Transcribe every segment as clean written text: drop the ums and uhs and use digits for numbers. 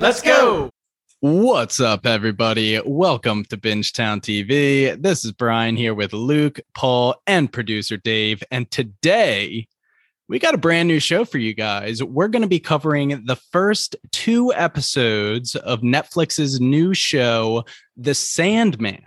Let's go. What's up, everybody? Welcome to Bingetown TV. This is Brian here with Luke, Paul, and producer Dave. And today we got a brand new show for you guys. We're going to be covering the first 2 episodes of Netflix's new show, The Sandman.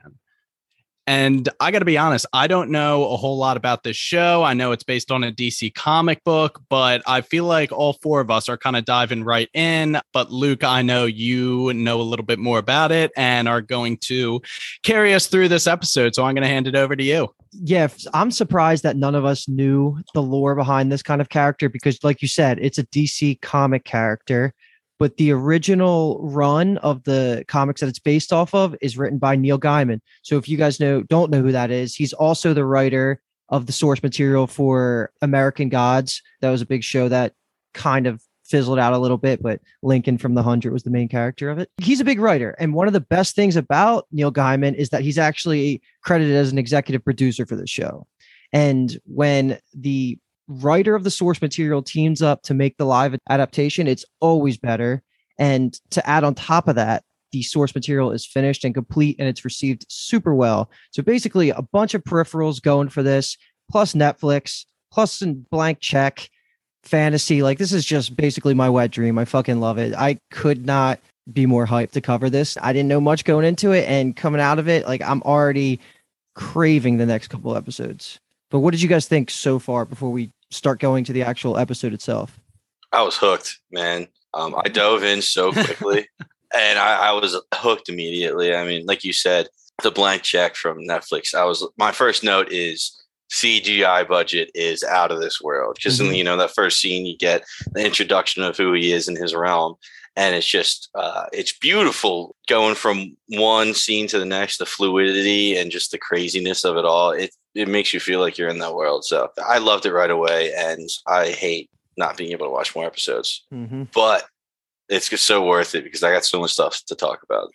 And I got to be honest, I don't know a whole lot about this show. I know it's based on a DC comic book, but I feel like all 4 of us are kind of diving right in. But Luke, I know you know a little bit more about it and are going to carry us through this episode. So I'm going to hand it over to you. Yeah, I'm surprised that none of us knew the lore behind this kind of character because, like you said, it's a DC comic character. But the original run of the comics that it's based off of is written by Neil Gaiman. So if you guys don't know who that is, he's also the writer of the source material for American Gods. That was a big show that kind of fizzled out a little bit, but Lincoln from The 100 was the main character of it. He's a big writer. And one of the best things about Neil Gaiman is that he's actually credited as an executive producer for the show. And when the writer of the source material teams up to make the live adaptation, it's always better. And to add on top of that, the source material is finished and complete and it's received super well. So basically a bunch of peripherals going for this, plus Netflix, plus a blank check, fantasy. Like, this is just basically my wet dream. I fucking love it. I could not be more hyped to cover this. I didn't know much going into it, and coming out of it, like, I'm already craving the next couple episodes. But what did you guys think so far before we start going to the actual episode itself? I was hooked, man. I dove in so quickly and I was hooked immediately. I mean, like you said, the blank check from Netflix. My first note is CGI budget is out of this world. Because in that first scene, you get the introduction of who he is in his realm. And it's just, it's beautiful going from one scene to the next, the fluidity and just the craziness of it all. It makes you feel like you're in that world. So I loved it right away. And I hate not being able to watch more episodes. But it's just so worth it because I got so much stuff to talk about.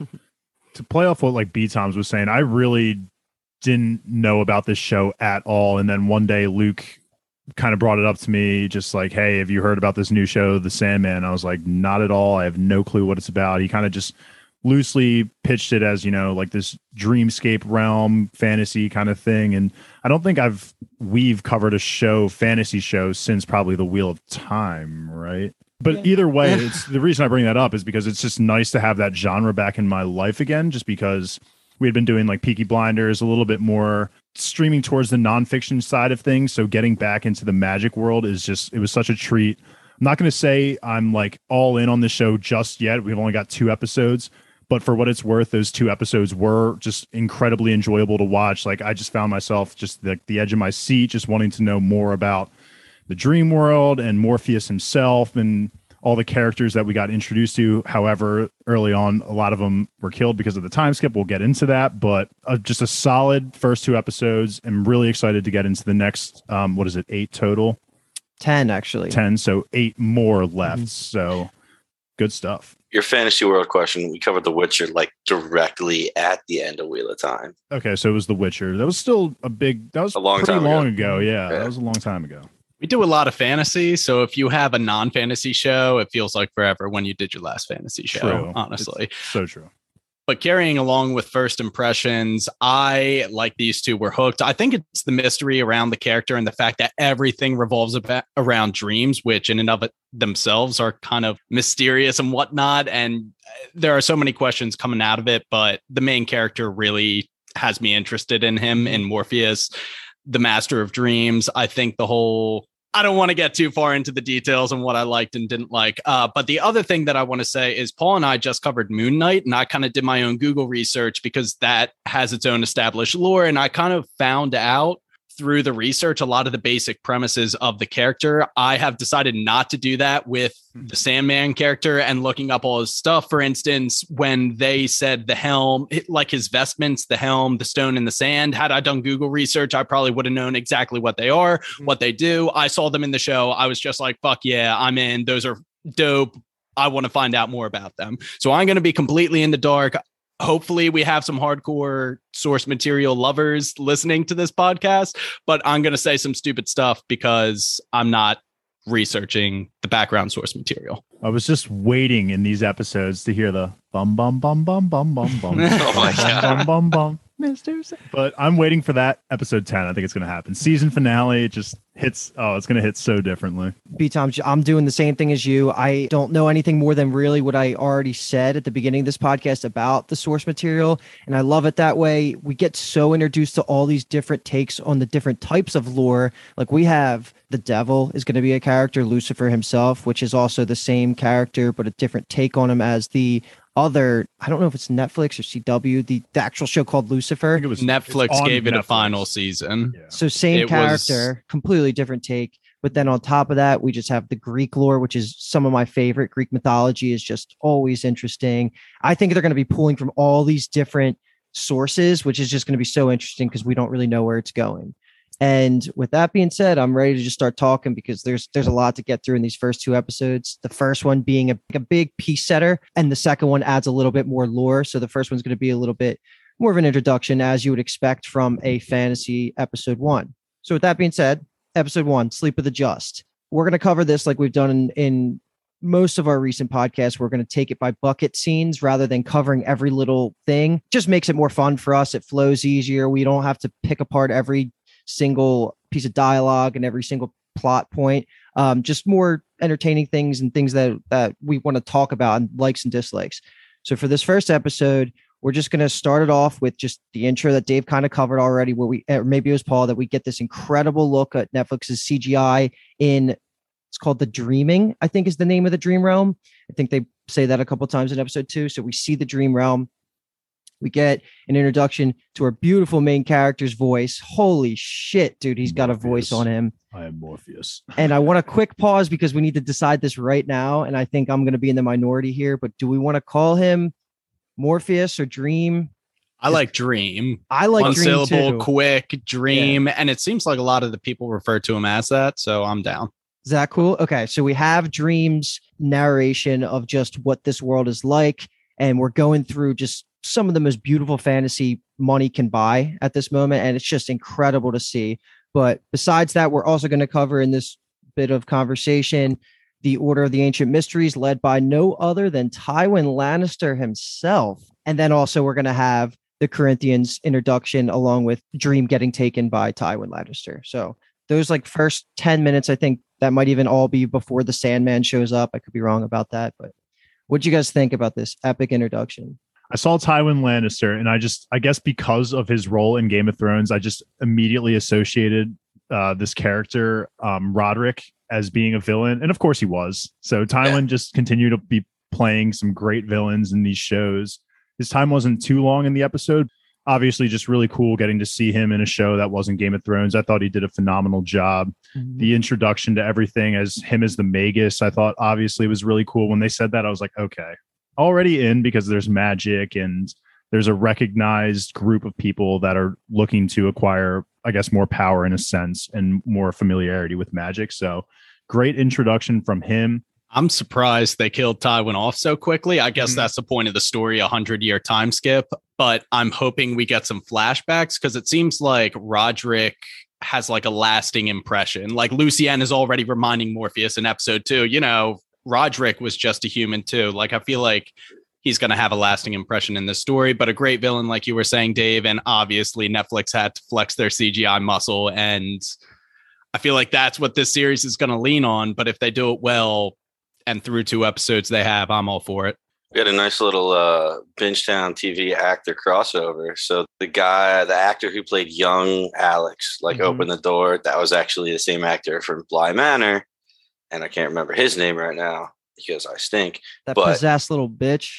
To play off what like B-Toms was saying, I really didn't know about this show at all. And then one day Luke kind of brought it up to me, just like, hey, have you heard about this new show, The Sandman? I was like, not at all. I have no clue what it's about. He kind of just loosely pitched it as, like this dreamscape realm fantasy kind of thing. And I don't think we've covered a fantasy show since probably The Wheel of Time, right? But either way, it's the reason I bring that up is because it's just nice to have that genre back in my life again, just because we had been doing like Peaky Blinders, a little bit more streaming towards the nonfiction side of things. So getting back into the magic world it was such a treat. I'm not going to say I'm like all in on the show just yet. We've only got 2 episodes, but for what it's worth, those 2 episodes were just incredibly enjoyable to watch. Like, I just found myself just the edge of my seat, just wanting to know more about the dream world and Morpheus himself and all the characters that we got introduced to. However, early on, a lot of them were killed because of the time skip. We'll get into that, but just a solid first 2 episodes. I'm really excited to get into the next, 8 total? 10, actually. 10, so 8 more left. So good stuff. Your fantasy world question, we covered The Witcher like directly at the end of Wheel of Time. Okay, so it was The Witcher. That was still a long time ago. Yeah, that was a long time ago. We do a lot of fantasy, so if you have a non-fantasy show, it feels like forever when you did your last fantasy show, true. Honestly. It's so true. But carrying along with first impressions, I, like these 2, were hooked. I think it's the mystery around the character and the fact that everything revolves around dreams, which in and of themselves are kind of mysterious and whatnot. And there are so many questions coming out of it, but the main character really has me interested in him, in Morpheus, the master of dreams. I think I don't want to get too far into the details on what I liked and didn't like. But the other thing that I want to say is Paul and I just covered Moon Knight, and I kind of did my own Google research because that has its own established lore. And I kind of found out through the research a lot of the basic premises of the character. I have decided not to do that with the Sandman character and looking up all his stuff. For instance, when they said the helm, like his vestments, the helm, the stone, and the sand, had I done Google research, I probably would have known exactly what they are, what they do. I saw them in the show. I was just like, fuck yeah, I'm in. Those are dope. I want to find out more about them. So I'm going to be completely in the dark. Hopefully we have some hardcore source material lovers listening to this podcast, but I'm going to say some stupid stuff because I'm not researching the background source material. I was just waiting in these episodes to hear the bum bum bum bum bum bum bum Oh my God. bum bum bum Mr. But I'm waiting for that episode 10. I think it's going to happen. Season finale, it just hits. Oh, it's going to hit so differently. B-Tom, I'm doing the same thing as you. I don't know anything more than really what I already said at the beginning of this podcast about the source material. And I love it that way. We get so introduced to all these different takes on the different types of lore. Like we have the devil is going to be a character, Lucifer himself, which is also the same character, but a different take on him as the other, I don't know if it's Netflix or CW, the actual show called Lucifer. I think it was Netflix gave it a Netflix. final season. Yeah. So same It character, completely different take. But then on top of that, we just have the Greek lore, which is some of my favorite. Greek mythology is just always interesting. I think they're going to be pulling from all these different sources, which is just going to be so interesting because we don't really know where it's going. And with that being said, I'm ready to just start talking because there's a lot to get through in these first two episodes. The first one being a big piece setter, and the second one adds a little bit more lore. So the first one's going to be a little bit more of an introduction, as you would expect from a fantasy episode 1. So with that being said, episode 1, Sleep of the Just. We're going to cover this like we've done in most of our recent podcasts. We're going to take it by bucket scenes rather than covering every little thing. Just makes it more fun for us. It flows easier. We don't have to pick apart every single piece of dialogue and every single plot point. Just more entertaining things and things that we want to talk about and likes and dislikes. So for this first episode, we're just going to start it off with just the intro that Dave kind of covered already, where or maybe it was Paul, that we get this incredible look at Netflix's CGI in, it's called The Dreaming, I think is the name of the dream realm. I think they say that a couple of times in episode 2. So we see the dream realm. We get an introduction to our beautiful main character's voice. Holy shit, dude. He's got a voice on him. I am Morpheus. And I want a quick pause because we need to decide this right now. And I think I'm going to be in the minority here, but do we want to call him Morpheus or Dream? I like Dream. I like One Dream syllable, too. quick, Dream. And it seems like a lot of the people refer to him as that. So I'm down. Is that cool? Okay. So we have Dream's narration of just what this world is like. And we're going through just some of the most beautiful fantasy money can buy at this moment. And it's just incredible to see. But besides that, we're also going to cover in this bit of conversation the Order of the Ancient Mysteries, led by no other than Tywin Lannister himself. And then also we're going to have the Corinthians introduction along with Dream getting taken by Tywin Lannister. So those like first 10 minutes, I think that might even all be before the Sandman shows up. I could be wrong about that, but what'd you guys think about this epic introduction? I saw Tywin Lannister, and I guess because of his role in Game of Thrones, I just immediately associated this character, Roderick, as being a villain. And of course he was. So Tywin just continued to be playing some great villains in these shows. His time wasn't too long in the episode. Obviously, just really cool getting to see him in a show that wasn't Game of Thrones. I thought he did a phenomenal job. Mm-hmm. The introduction to everything as him as the Magus, I thought obviously was really cool. When they said that, I was like, okay, already in, because there's magic and there's a recognized group of people that are looking to acquire, I guess, more power in a sense and more familiarity with magic. So great introduction from him. I'm surprised they killed Tywin off so quickly. I guess that's the point of the story, 100-year time skip. But I'm hoping we get some flashbacks because it seems like Roderick has like a lasting impression. Like Lucienne is already reminding Morpheus in episode 2, you know, Roderick was just a human too. Like, I feel like he's going to have a lasting impression in this story, but a great villain, like you were saying, Dave. And obviously Netflix had to flex their CGI muscle. And I feel like that's what this series is going to lean on. But if they do it well and through 2 episodes they have, I'm all for it. We had a nice little Bingetown TV actor crossover. So the actor who played young Alex, opened the door. That was actually the same actor from Bly Manor. And I can't remember his name right now because I stink. That possessed little bitch.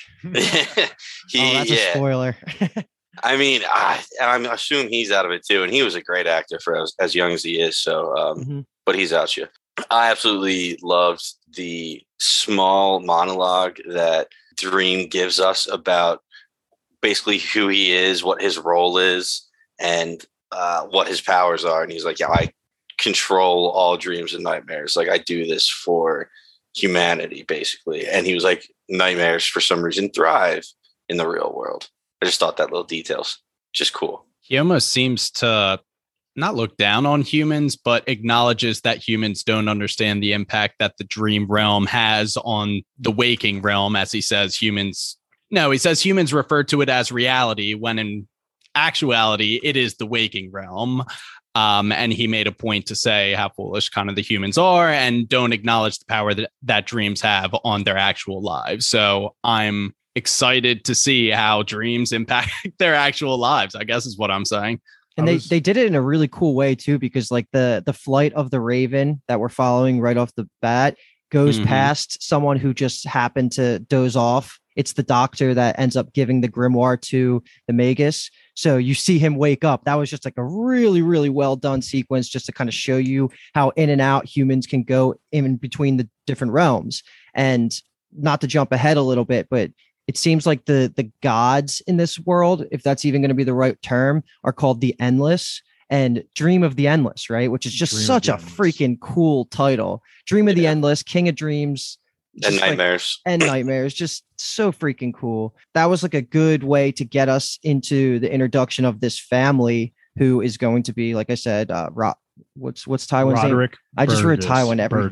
That's a spoiler. I mean, I assume he's out of it too. And he was a great actor for as young as he is. So, but he's out you. I absolutely loved the small monologue that Dream gives us about basically who he is, what his role is, and what his powers are. And he's like, yeah, I control all dreams and nightmares. Like, I do this for humanity, basically. And he was like, nightmares for some reason thrive in the real world. I just thought that little detail's just cool. He almost seems to not look down on humans, but acknowledges that humans don't understand the impact that the dream realm has on the waking realm. As he says, humans refer to it as reality when in actuality, it is the waking realm. And he made a point to say how foolish kind of the humans are and don't acknowledge the power that dreams have on their actual lives. So I'm excited to see how dreams impact their actual lives, I guess is what I'm saying. And they did it in a really cool way too, because like the flight of the Raven that we're following right off the bat goes past someone who just happened to doze off. It's the doctor that ends up giving the grimoire to the Magus. So you see him wake up. That was just like a really, really well done sequence just to kind of show you how in and out humans can go in between the different realms. And not to jump ahead a little bit, but it seems like the gods in this world, if that's even going to be the right term, are called the Endless and Dream of the Endless, right? Which is just such a freaking cool title. Dream of the Endless, King of Dreams. And Nightmares. And Nightmares. Just so freaking cool. That was like a good way to get us into the introduction of this family who is going to be, like I said, what's Tywin's Roderick name? I just read Tywin every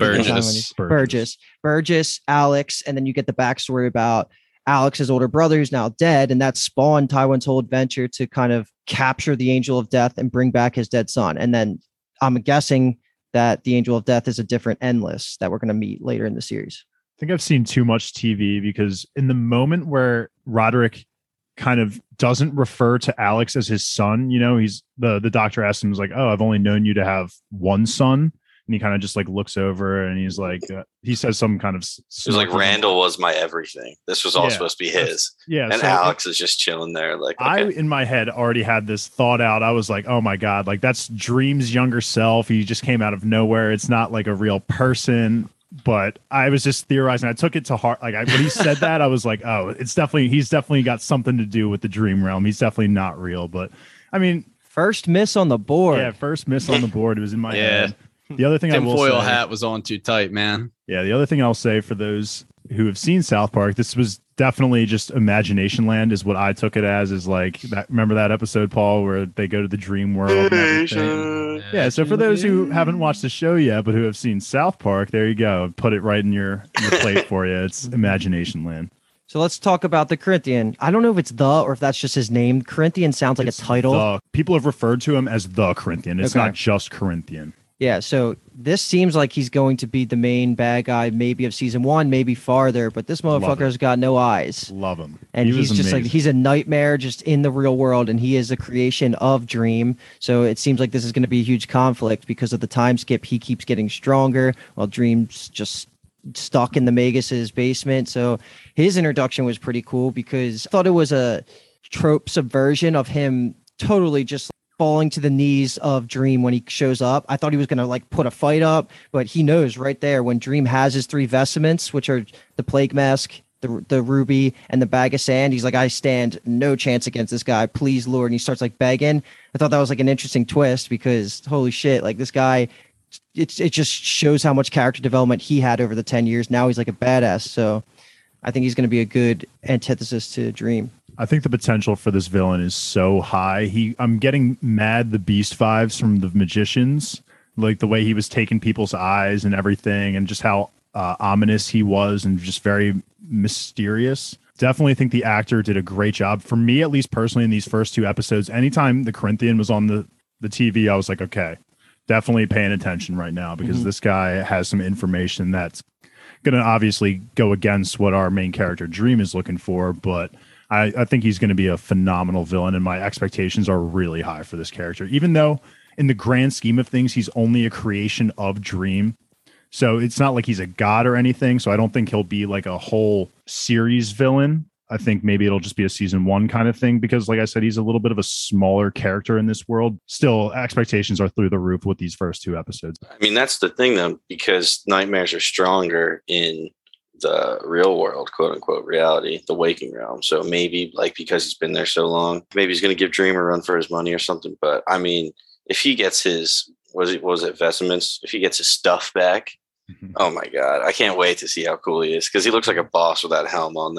Burgess, Alex, and then you get the backstory about Alex's older brother who's now dead, and that spawned Tywin's whole adventure to kind of capture the Angel of Death and bring back his dead son. And then I'm guessing that the Angel of Death is a different Endless that we're going to meet later in the series. I think I've seen too much TV because in the moment where Roderick kind of doesn't refer to Alex as his son, you know, he's the doctor asked him, he's like, "Oh, I've only known you to have one son." And he kind of just like looks over and he's like, he says some kind of. It was like Randall was my everything. This was all supposed to be his. Yeah. And so Alex is just chilling there. Like, okay. I, in my head, already had this thought out. I was like, oh my God, like that's Dream's younger self. He just came out of nowhere. It's not like a real person. But I was just theorizing. I took it to heart. Like when he said that, I was like, oh, he's definitely got something to do with the dream realm. He's definitely not real. But I mean, first miss on the board. Yeah, first miss on the board. It was in my head. The other thing I will tinfoil say, hat was on too tight, man. Yeah, the other thing I'll say for those who have seen South Park, this was definitely just imagination land is what I took it as, is like that. Remember that episode, Paul, where they go to the dream world and everything? Yeah, so for those who haven't watched the show yet, but who have seen South Park, there you go. Put it right in your plate for you. It's imagination land. So let's talk about the Corinthian. I don't know if it's the or if that's just his name. Corinthian sounds like a title. People have referred to him as the Corinthian. It's not just Corinthian. Yeah, so this seems like he's going to be the main bad guy, maybe of season 1, maybe farther, but this motherfucker's got no eyes. Love him. And he's just amazing. Like, he's a nightmare just in the real world, and he is a creation of Dream. So it seems like this is going to be a huge conflict because of the time skip. He keeps getting stronger while Dream's just stuck in the Magus's basement. So his introduction was pretty cool because I thought it was a trope subversion of him totally just falling to the knees of Dream when he shows up. I thought he was going to like put a fight up, but he knows right there when Dream has his 3 vestments, which are the plague mask, the ruby, and the bag of sand. He's like, I stand no chance against this guy. Please, Lord. And he starts like begging. I thought that was like an interesting twist because holy shit, like this guy, it just shows how much character development he had over the 10 years. Now he's like a badass. So I think he's going to be a good antithesis to Dream. I think the potential for this villain is so high. I'm getting mad the Beast vibes from the Magicians, like the way he was taking people's eyes and everything, and just how ominous he was and just very mysterious. Definitely think the actor did a great job. For me, at least personally, in these first 2 episodes, anytime the Corinthian was on the TV, I was like, okay, definitely paying attention right now because this guy has some information that's going to obviously go against what our main character Dream is looking for, but I think he's going to be a phenomenal villain, and my expectations are really high for this character, even though in the grand scheme of things, he's only a creation of Dream. So it's not like he's a god or anything. So I don't think he'll be like a whole series villain. I think maybe it'll just be a season 1 kind of thing because, like I said, he's a little bit of a smaller character in this world. Still, expectations are through the roof with these first 2 episodes. I mean, that's the thing, though, because nightmares are stronger in the real world, quote unquote, reality, the waking realm. So maybe like because he's been there so long, maybe he's going to give Dream a run for his money or something. But I mean, if he gets his, was it vestments? If he gets his stuff back, oh my God, I can't wait to see how cool he is because he looks like a boss with that helm on there.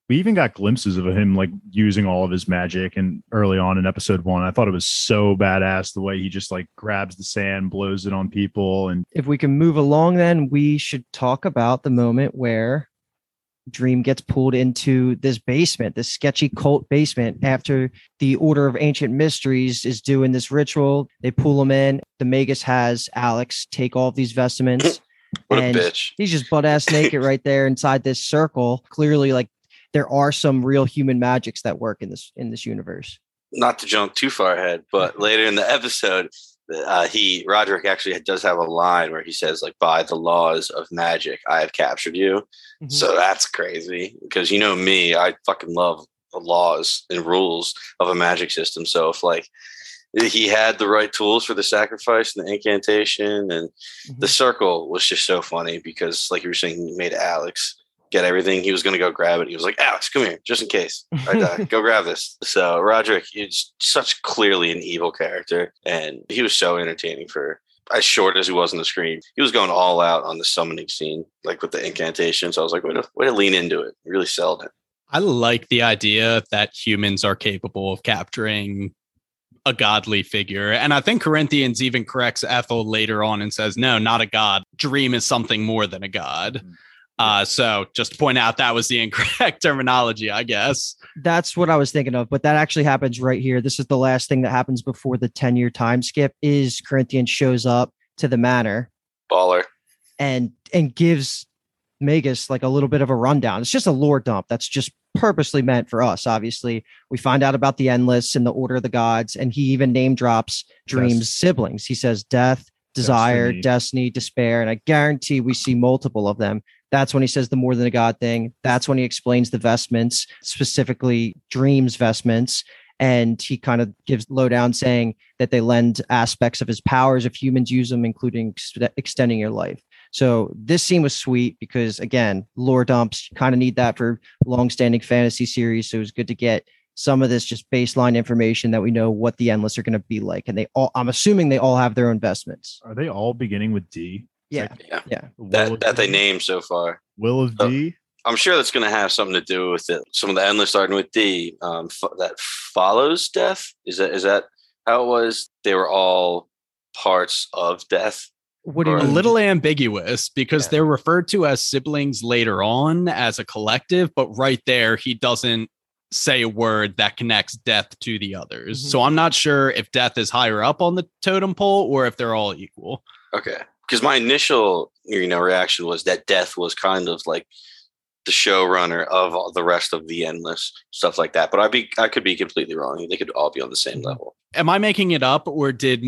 We even got glimpses of him like using all of his magic and early on in episode 1. I thought it was so badass the way he just like grabs the sand, blows it on people. And if we can move along, then we should talk about the moment where Dream gets pulled into this basement, this sketchy cult basement, after the Order of Ancient Mysteries is doing this ritual. They pull him in. The Magus has Alex take all of these vestments. What and a bitch. He's just butt ass naked right there inside this circle. Clearly, like, there are some real human magics that work in this universe. Not to jump too far ahead, but later in the episode, Roderick actually does have a line where he says, like, by the laws of magic, I have captured you. Mm-hmm. So that's crazy because, you know me, I fucking love the laws and rules of a magic system. So if like he had the right tools for the sacrifice and the incantation, and the circle was just so funny because, like you were saying, he made Alex get everything. He was going to go grab it. He was like, Alex, come here, just in case I die. Go grab this. So Roderick is such clearly an evil character, and he was so entertaining for as short as he was on the screen. He was going all out on the summoning scene, like with the incantation. So I was like, way to lean into it. He really sold it. I like the idea that humans are capable of capturing a godly figure. And I think Corinthians even corrects Ethel later on and says, no, not a god. Dream is something more than a god. So just to point out, that was the incorrect terminology, I guess. That's what I was thinking of, but that actually happens right here. This is the last thing that happens before the 10-year time skip is Corinthians shows up to the manor. Baller. And gives Magus like a little bit of a rundown. It's just a lore dump that's just purposely meant for us. Obviously, we find out about the Endless and the Order of the Gods, and he even name drops Dream's siblings. He says death, desire, destiny, despair, and I guarantee we see multiple of them. That's when he says the more than a god thing. That's when he explains the vestments, specifically Dream's vestments. And he kind of gives lowdown saying that they lend aspects of his powers if humans use them, including extending your life. So this scene was sweet because, again, lore dumps, kind of need that for long-standing fantasy series. So it was good to get some of this just baseline information that we know what the Endless are going to be like. And I'm assuming they all have their own vestments. Are they all beginning with D? Yeah. That they named so far. Will of D? I'm sure that's going to have something to do with it. Some of the Endless starting with D. That follows death. Is that how it was? They were all parts of death. What do you a little ambiguous because they're referred to as siblings later on as a collective, but right there he doesn't say a word that connects death to the others. So I'm not sure if death is higher up on the totem pole or if they're all equal. Okay. Because my initial, reaction was that death was kind of like the showrunner of all the rest of the Endless, stuff like that. But I could be completely wrong. They could all be on the same level. Am I making it up, or did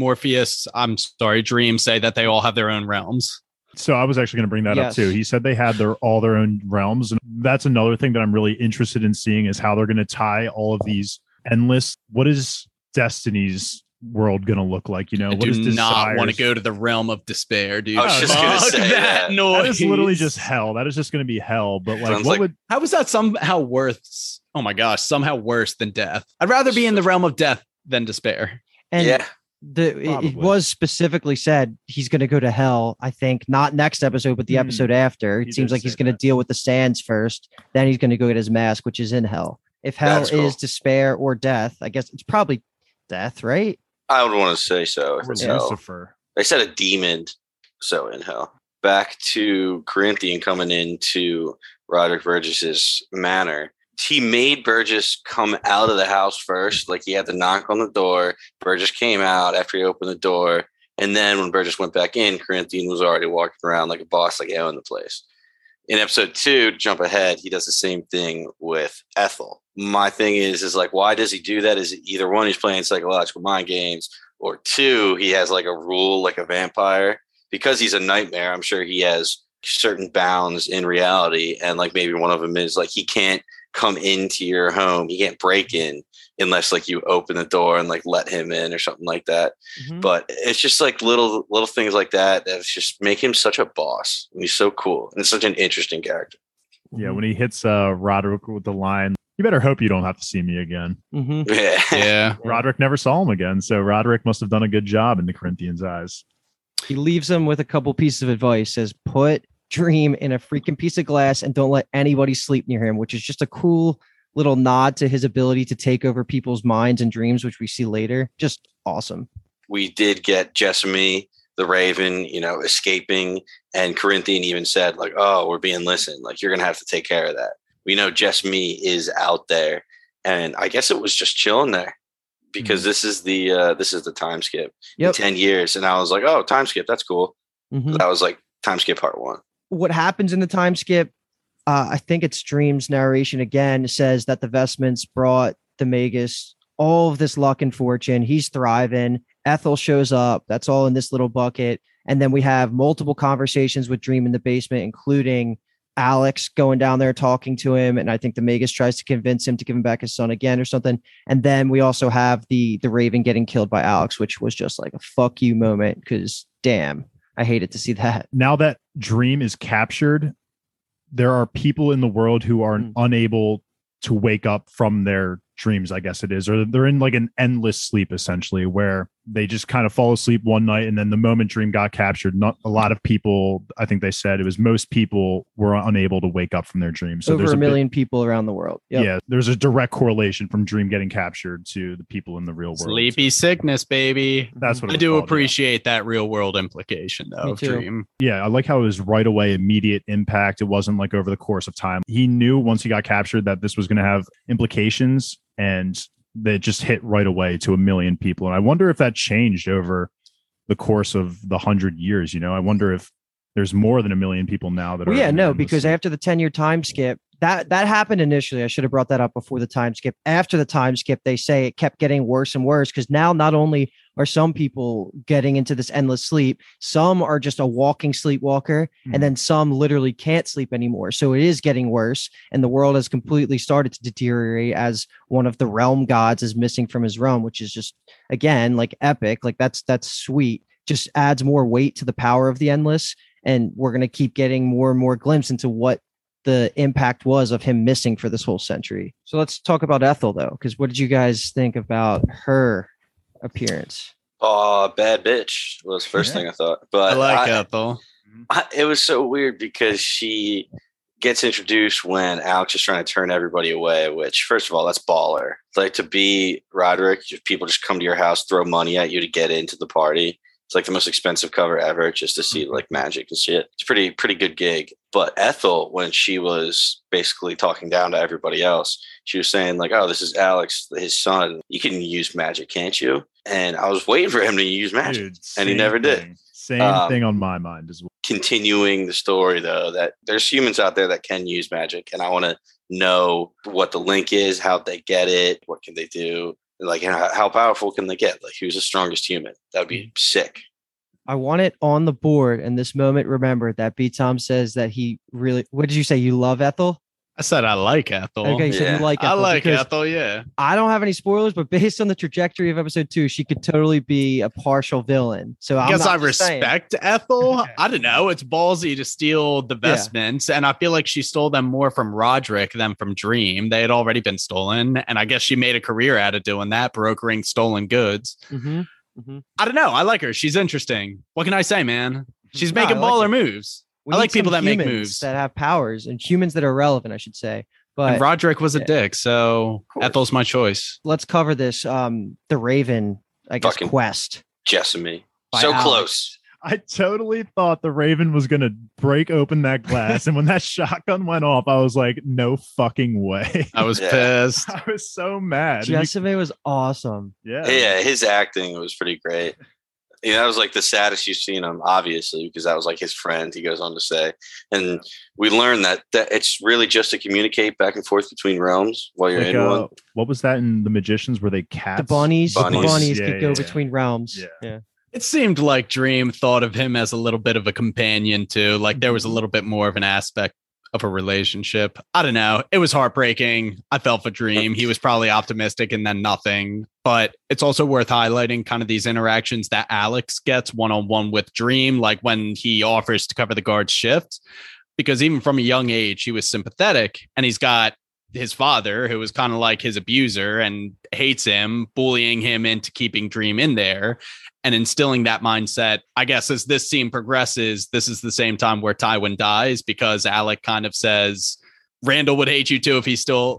Dream say that they all have their own realms? So I was actually going to bring that up too. He said they had all their own realms. And that's another thing that I'm really interested in seeing is how they're going to tie all of these Endless. What is Destiny's world going to look like? I do not want to go to the realm of despair, dude. I was just going to say that. Noise. That is literally just hell. That is just going to be hell. But like, how is that somehow worse? Oh my gosh, somehow worse than death. I'd rather be in the realm of death than despair. And it was specifically said he's going to go to hell. I think not next episode, but the episode after. It seems like he's going to deal with the sands first. Then he's going to go get his mask, which is in hell. If hell is despair or death, I guess it's probably death, right? I would want to say so. If it's Lucifer. They said a demon, so in hell. Back to Corinthian coming into Roderick Burgess's manor. He made Burgess come out of the house first. Like he had to knock on the door. Burgess came out after he opened the door. And then when Burgess went back in, Corinthian was already walking around like a boss, like he owned the place. In episode 2, to jump ahead, he does the same thing with Ethel. My thing is like, why does he do that? Is it either one, he's playing psychological mind games, or 2, he has like a rule like a vampire? Because he's a nightmare, I'm sure he has certain bounds in reality. And like maybe one of them is like he can't come into your home. He can't break in unless like you open the door and like let him in or something like that. But it's just like little things like that just make him such a boss. And he's so cool. And it's such an interesting character. Yeah, when he hits Roderick with the line, you better hope you don't have to see me again. Yeah. Roderick never saw him again. So Roderick must have done a good job in the Corinthians' eyes. He leaves him with a couple pieces of advice. Says, put Dream in a freaking piece of glass and don't let anybody sleep near him, which is just a cool little nod to his ability to take over people's minds and dreams, which we see later. Just awesome. We did get Jessamy, the Raven, escaping, and Corinthian even said, like, oh, we're being listened. Like, you're going to have to take care of that. We know Jessamy is out there, and I guess it was just chilling there because this is the time skip. Yep. 10 years. And I was like, oh, time skip. That's cool. Mm-hmm. That was like time skip part 1. What happens in the time skip, I think it's Dream's narration again, says that the vestments brought the Magus all of this luck and fortune. He's thriving. Ethel shows up. That's all in this little bucket. And then we have multiple conversations with Dream in the basement, including Alex going down there talking to him. And I think the Magus tries to convince him to give him back his son again or something. And then we also have the Raven getting killed by Alex, which was just like a fuck you moment because damn, I hated to see that. Now that Dream is captured, there are people in the world who are unable to wake up from their dreams, I guess it is, or they're in like an endless sleep essentially, where they just kind of fall asleep one night and then the moment Dream got captured, not a lot of people, I think they said it was most people were unable to wake up from their dreams. So over there's a million people around the world. Yep. Yeah, there's a direct correlation from Dream getting captured to the people in the real world. Sleepy sickness, baby. That's what I do appreciate that real world implication though of Dream. Yeah, I like how it was right away, immediate impact. It wasn't like over the course of time. He knew once he got captured that this was going to have implications, and they just hit right away to a million people. And I wonder if that changed over the course of the 100 years. I wonder if there's more than a million people now that are. Yeah, no, because after the 10-year time skip, that happened initially. I should have brought that up before the time skip. After the time skip, they say it kept getting worse and worse because now not only are some people getting into this endless sleep, some are just a walking sleepwalker, and then some literally can't sleep anymore. So it is getting worse, and the world has completely started to deteriorate as one of the realm gods is missing from his realm, which is just, again, like epic. Like that's sweet. Just adds more weight to the power of the endless, and we're going to keep getting more and more glimpse into what the impact was of him missing for this whole century. So let's talk about Ethel though, because what did you guys think about her appearance? Oh, bad bitch was the first thing I thought. But I like Ethel. It was so weird because she gets introduced when Alex is trying to turn everybody away, which first of all, that's baller. Like to be Roderick, people just come to your house, throw money at you to get into the party. It's like the most expensive cover ever just to see like magic and shit. It's pretty good gig. But Ethel, when she was basically talking down to everybody else, she was saying like, oh, this is Alex, his son. You can use magic, can't you? And I was waiting for him to use magic. Dude, and he never did. Same thing on my mind as well. Continuing the story, though, that there's humans out there that can use magic. And I want to know what the link is, how they get it, what can they do? Like, how powerful can they get? Like, who's the strongest human? That would be sick. I want it on the board. And this moment, remember that B. Tom says that he really, what did you say? You love Ethel? I said I like Ethel. Okay, so you like Ethel. I like Ethel, yeah. I don't have any spoilers, but based on the trajectory of episode 2, she could totally be a partial villain. So I guess I respect Ethel. I don't know. It's ballsy to steal the vestments. And I feel like she stole them more from Roderick than from Dream. They had already been stolen. And I guess she made a career out of doing that, brokering stolen goods. Mm-hmm. Mm-hmm. I don't know. I like her. She's interesting. What can I say, man? She's making baller moves. I like people that make moves, that have powers, and humans that are relevant, I should say. But and Roderick was a dick, so Ethel's my choice. Let's cover this. The Raven, I guess, quest. Jessamy. So Alex. Close. I totally thought the Raven was going to break open that glass. And when that shotgun went off, I was like, no fucking way. I was pissed. I was so mad. Jessamy was awesome. Yeah, his acting was pretty great. That was like the saddest you've seen him, obviously, because that was like his friend, he goes on to say. And we learned that it's really just to communicate back and forth between realms while you're in one. What was that in The Magicians? Were they cats? The bunnies could go between realms. Yeah. It seemed like Dream thought of him as a little bit of a companion too. Like there was a little bit more of an aspect of a relationship. I don't know. It was heartbreaking. I felt for Dream. He was probably optimistic and then nothing. But it's also worth highlighting kind of these interactions that Alex gets one-on-one with Dream, like when he offers to cover the guard's shift. Because even from a young age, he was sympathetic, and he's got his father, who was kind of like his abuser and hates him, bullying him into keeping Dream in there and instilling that mindset. I guess as this scene progresses, this is the same time where Tywin dies, because Alec kind of says, Randall would hate you too if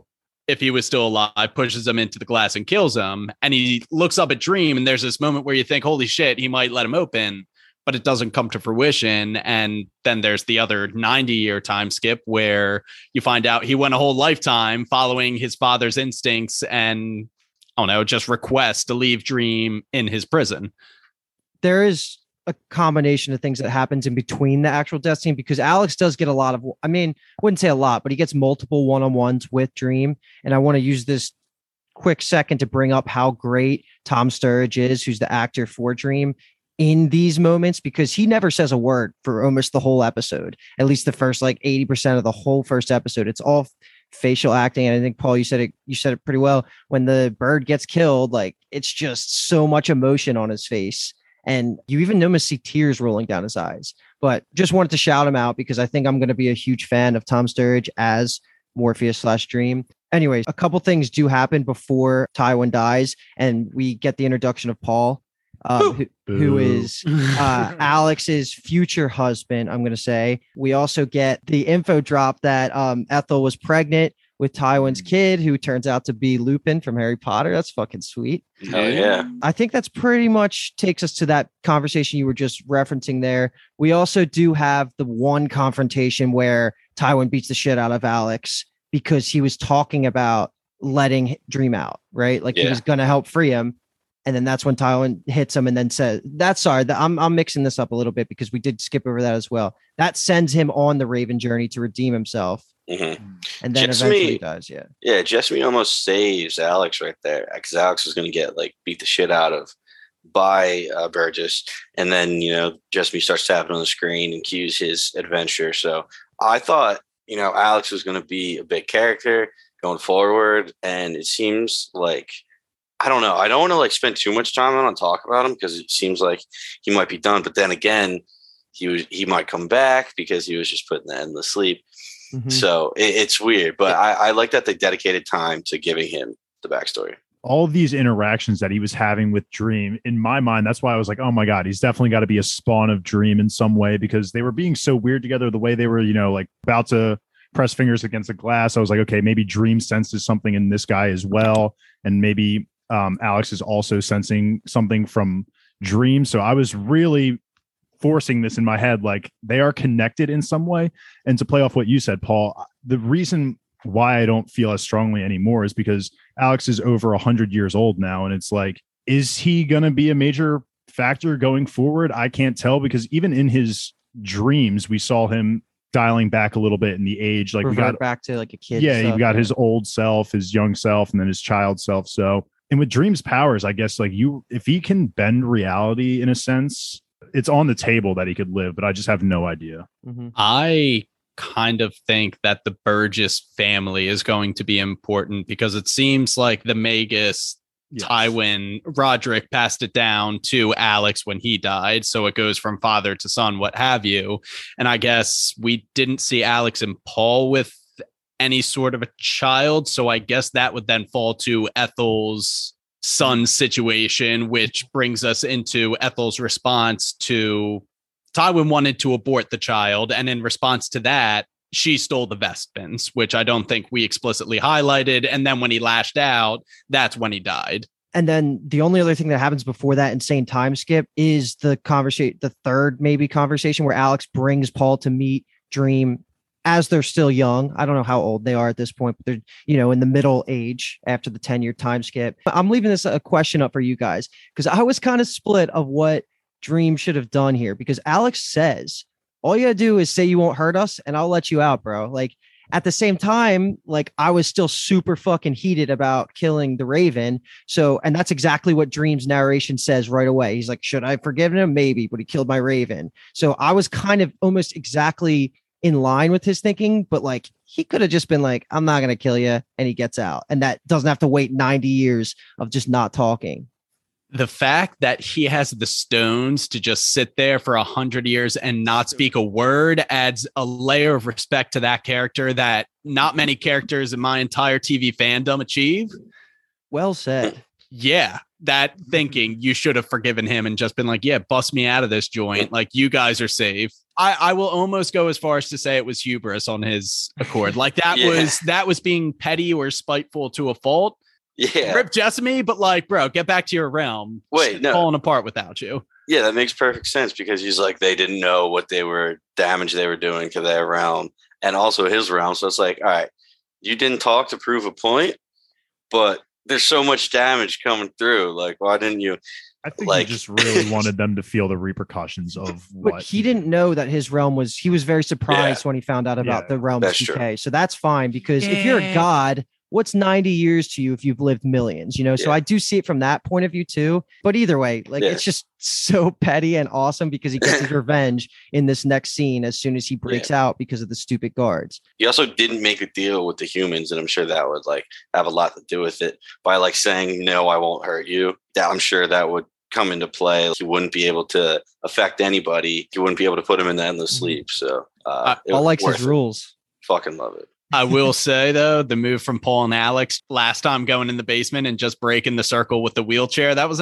he was still alive, pushes him into the glass and kills him. And he looks up at Dream, and there's this moment where you think, holy shit, he might let him open, but it doesn't come to fruition. And then there's the other 90-year time skip where you find out he went a whole lifetime following his father's instincts and, I don't know, just request to leave Dream in his prison. There is a combination of things that happens in between the actual death scene, because Alex does get a lot of, I mean, wouldn't say a lot, but he gets multiple one-on-ones with Dream. And I want to use this quick second to bring up how great Tom Sturridge is, who's the actor for Dream, in these moments, because he never says a word for almost the whole episode, at least the first like 80% of the whole first episode. It's all facial acting. And I think, Paul, you said it pretty well. When the bird gets killed, like, it's just so much emotion on his face. And you even almost see tears rolling down his eyes. But just wanted to shout him out because I think I'm going to be a huge fan of Tom Sturridge as Morpheus/Dream. Anyways, a couple things do happen before Tywin dies, and we get the introduction of Paul, who is Alex's future husband, I'm going to say. We also get the info drop that Ethel was pregnant with Tywin's kid, who turns out to be Lupin from Harry Potter. That's fucking sweet. Oh, yeah. I think that's pretty much takes us to that conversation you were just referencing there. We also do have the one confrontation where Tywin beats the shit out of Alex because he was talking about letting Dream out, right? Like, he was going to help free him. And then that's when Tywin hits him and then says, I'm mixing this up a little bit because we did skip over that as well. That sends him on the Raven journey to redeem himself. Mm-hmm. And then eventually he dies. Yeah. Yeah. Jessamy almost saves Alex right there, because Alex was going to get like beat the shit out of by Burgess. And then, Jessamy starts tapping on the screen and cues his adventure. So I thought, Alex was going to be a big character going forward. And it seems like, I don't know. I don't want to like spend too much time on and talk about him because it seems like he might be done. But then again, he might come back because he was just put in the endless sleep. Mm-hmm. So it's weird. But I like that they dedicated time to giving him the backstory. All of these interactions that he was having with Dream, in my mind, that's why I was like, oh my God, he's definitely got to be a spawn of Dream in some way, because they were being so weird together. The way they were, like about to press fingers against the glass. I was like, okay, maybe Dream senses something in this guy as well. And maybe Alex is also sensing something from Dream. So I was really forcing this in my head, like they are connected in some way. And to play off what you said, Paul, the reason why I don't feel as strongly anymore is because Alex is over 100 years old now. And it's like, is he going to be a major factor going forward? I can't tell, because even in his dreams, we saw him dialing back a little bit in the age. Like, we got back to like a kid. Yeah. He got his old self, his young self, and then his child self. So, and with Dream's powers, I guess, like, if he can bend reality in a sense, it's on the table that he could live, but I just have no idea. Mm-hmm. I kind of think that the Burgess family is going to be important, because it seems like the Magus, Tywin, Roderick passed it down to Alex when he died. So it goes from father to son, what have you. And I guess we didn't see Alex and Paul with any sort of a child. So I guess that would then fall to Ethel's son situation, which brings us into Ethel's response to Tywin wanted to abort the child. And in response to that, she stole the Vespins, which I don't think we explicitly highlighted. And then when he lashed out, that's when he died. And then the only other thing that happens before that insane time skip is the conversation, the third maybe conversation, where Alex brings Paul to meet Dream as they're still young. I don't know how old they are at this point, but they're, in the middle age after the 10-year time skip. I'm leaving this a question up for you guys, because I was kind of split of what Dream should have done here, because Alex says, all you gotta do is say you won't hurt us and I'll let you out, bro. Like, at the same time, like, I was still super fucking heated about killing the Raven. So, and that's exactly what Dream's narration says right away. He's like, should I have forgiven him? Maybe, but he killed my Raven. So I was kind of almost exactly in line with his thinking, but like, he could have just been like, I'm not going to kill you. And he gets out, and that doesn't have to wait 90 years of just not talking. The fact that he has the stones to just sit there for 100 years and not speak a word adds a layer of respect to that character that not many characters in my entire TV fandom achieve. Well said. Yeah, that thinking you should have forgiven him and just been like, yeah, bust me out of this joint. Like, you guys are safe. I will almost go as far as to say it was hubris on his accord. Like that was being petty or spiteful to a fault. Yeah. Rip Jessamy, but like, bro, get back to your realm. Wait, no. Falling apart without you. Yeah, that makes perfect sense because he's like, they didn't know what damage they were doing to their realm and also his realm. So it's like, all right, you didn't talk to prove a point, but there's so much damage coming through. Like, why didn't you? I think he just really wanted them to feel the repercussions of what. But he didn't know that his realm was. He was very surprised when he found out about the realm's decay. So that's fine because if you're a god, what's 90 years to you if you've lived millions? You know, so I do see it from that point of view too. But either way, like it's just so petty and awesome because he gets his revenge in this next scene as soon as he breaks out because of the stupid guards. He also didn't make a deal with the humans, and I'm sure that would like have a lot to do with it by like saying, no, I won't hurt you. I'm sure that would come into play. He wouldn't be able to affect anybody. He wouldn't be able to put him in the endless sleep. So Paul likes his rules. Fucking love it. I will say, though, the move from Paul and Alex last time going in the basement and just breaking the circle with the wheelchair, that was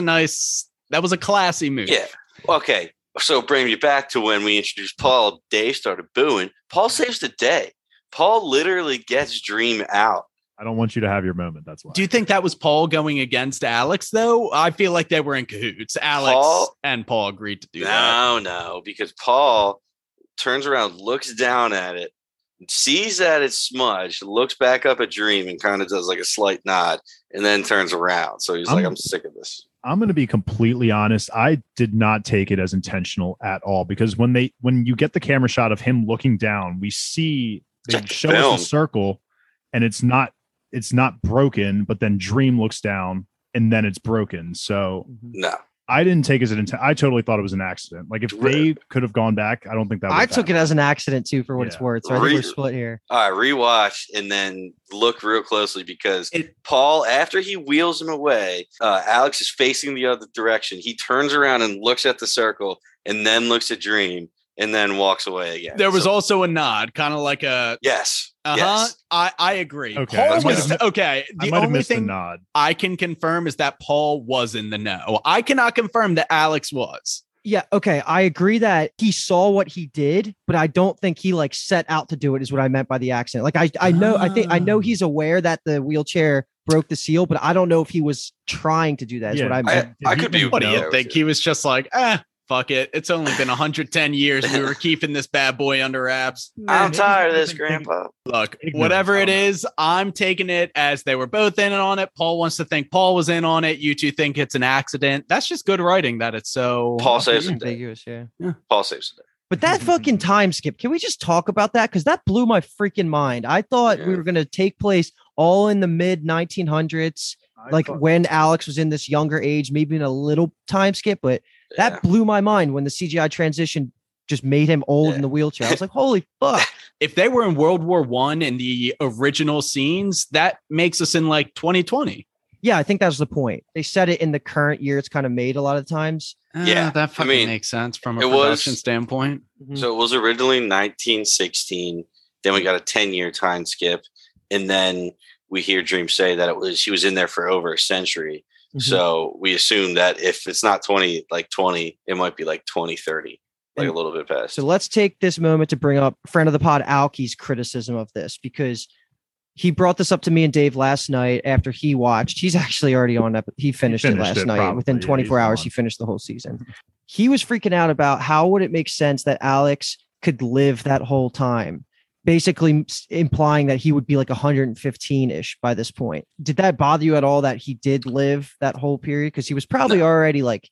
a classy move. Yeah. Okay. So bring me back to when we introduced Paul. Dave started booing. Paul saves the day. Paul literally gets Dream out. I don't want you to have your moment. That's why. Do you think that was Paul going against Alex, though? I feel like they were in cahoots. Alex and Paul agreed to do that. No, because Paul turns around, looks down at it, sees that it's smudged, looks back up at Dream and kind of does like a slight nod and then turns around. So he's like, I'm sick of this. I'm going to be completely honest. I did not take it as intentional at all because when you get the camera shot of him looking down, we see they show us a circle and it's not broken, but then Dream looks down and then it's broken. So no. I didn't take it as an intent. I totally thought it was an accident. Like if they could have gone back, I don't think that. I took it as an accident too, for what it's worth. So I think we're split here. All right, rewatch and then look real closely because Paul, after he wheels him away, Alex is facing the other direction. He turns around and looks at the circle and then looks at Dream and then walks away again. There was also a nod, kind of like a yes. Yes. I agree. Okay. The only thing nod I can confirm is that Paul was in the know. I cannot confirm that Alex was. Yeah. Okay. I agree that he saw what he did, but I don't think he like set out to do it is what I meant by the accident. Like I know he's aware that the wheelchair broke the seal, but I don't know if he was trying to do that is what I meant. I could be. What do you think? He was just like, fuck it. It's only been 110 years. We were keeping this bad boy under wraps. I'm tired of this, Grandpa. Look, whatever it is, I'm taking it as they were both in on it. Paul wants to think Paul was in on it. You two think it's an accident. That's just good writing that it's so Paul saves it. Yeah. Paul saves it. But that fucking time skip, can we just talk about that? Because that blew my freaking mind. I thought we were going to take place all in the mid 1900s, when Alex was in this younger age, maybe in a little time skip, but that blew my mind when the CGI transition just made him old in the wheelchair. I was like, holy fuck. If they were in World War I in the original scenes, that makes us in like 2020. Yeah, I think that was the point. They said it in the current year. It's kind of made a lot of times. That fucking makes sense from a production standpoint. So it was originally 1916. Then we got a 10-year time skip. And then we hear Dream say that he was in there for over a century. So we assume that if it's not 20, it might be like 2030, like a little bit past. So let's take this moment to bring up friend of the pod, Alki's criticism of this, because he brought this up to me and Dave last night after he watched. He's actually already on that, but he finished it last night. Probably. Within 24 hours, he finished the whole season. He was freaking out about how would it make sense that Alex could live that whole time, basically implying that he would be like 115-ish by this point. Did that bother you at all that he did live that whole period? Because he was probably already like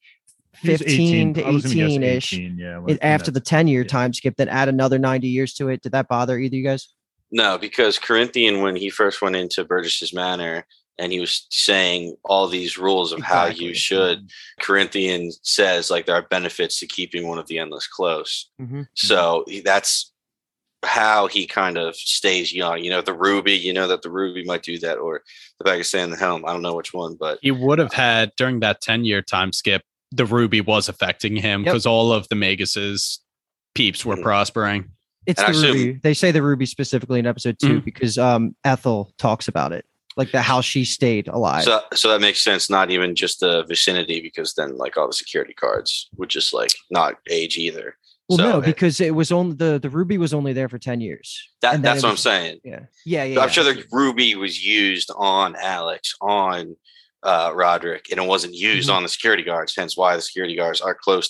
15 to 18-ish after the 10-year time skip, then add another 90 years to it. Did that bother either of you guys? No, because Corinthian, when he first went into Burgess's Manor and he was saying all these rules of how you should, Corinthian says like there are benefits to keeping one of the endless close. So that's how he kind of stays young. The ruby, that the ruby might do that, or the bag of sand, the helm. I don't know which one, but he would have had during that 10-year time skip, the ruby was affecting him because all of the Magus's peeps were prospering. It's And the I assume- ruby. They say the ruby specifically in episode 2 Mhm. because Ethel talks about it, like how she stayed alive. So that makes sense. Not even just the vicinity, because then like all the security cards would just like not age either. Well, So no, because it was only the ruby was only there for 10 years. And then that's it what I'm was- saying. Yeah. I'm sure the ruby was used on Alex, on Roderick, and it wasn't used Mhm. on the security guards. Hence why the security guards are close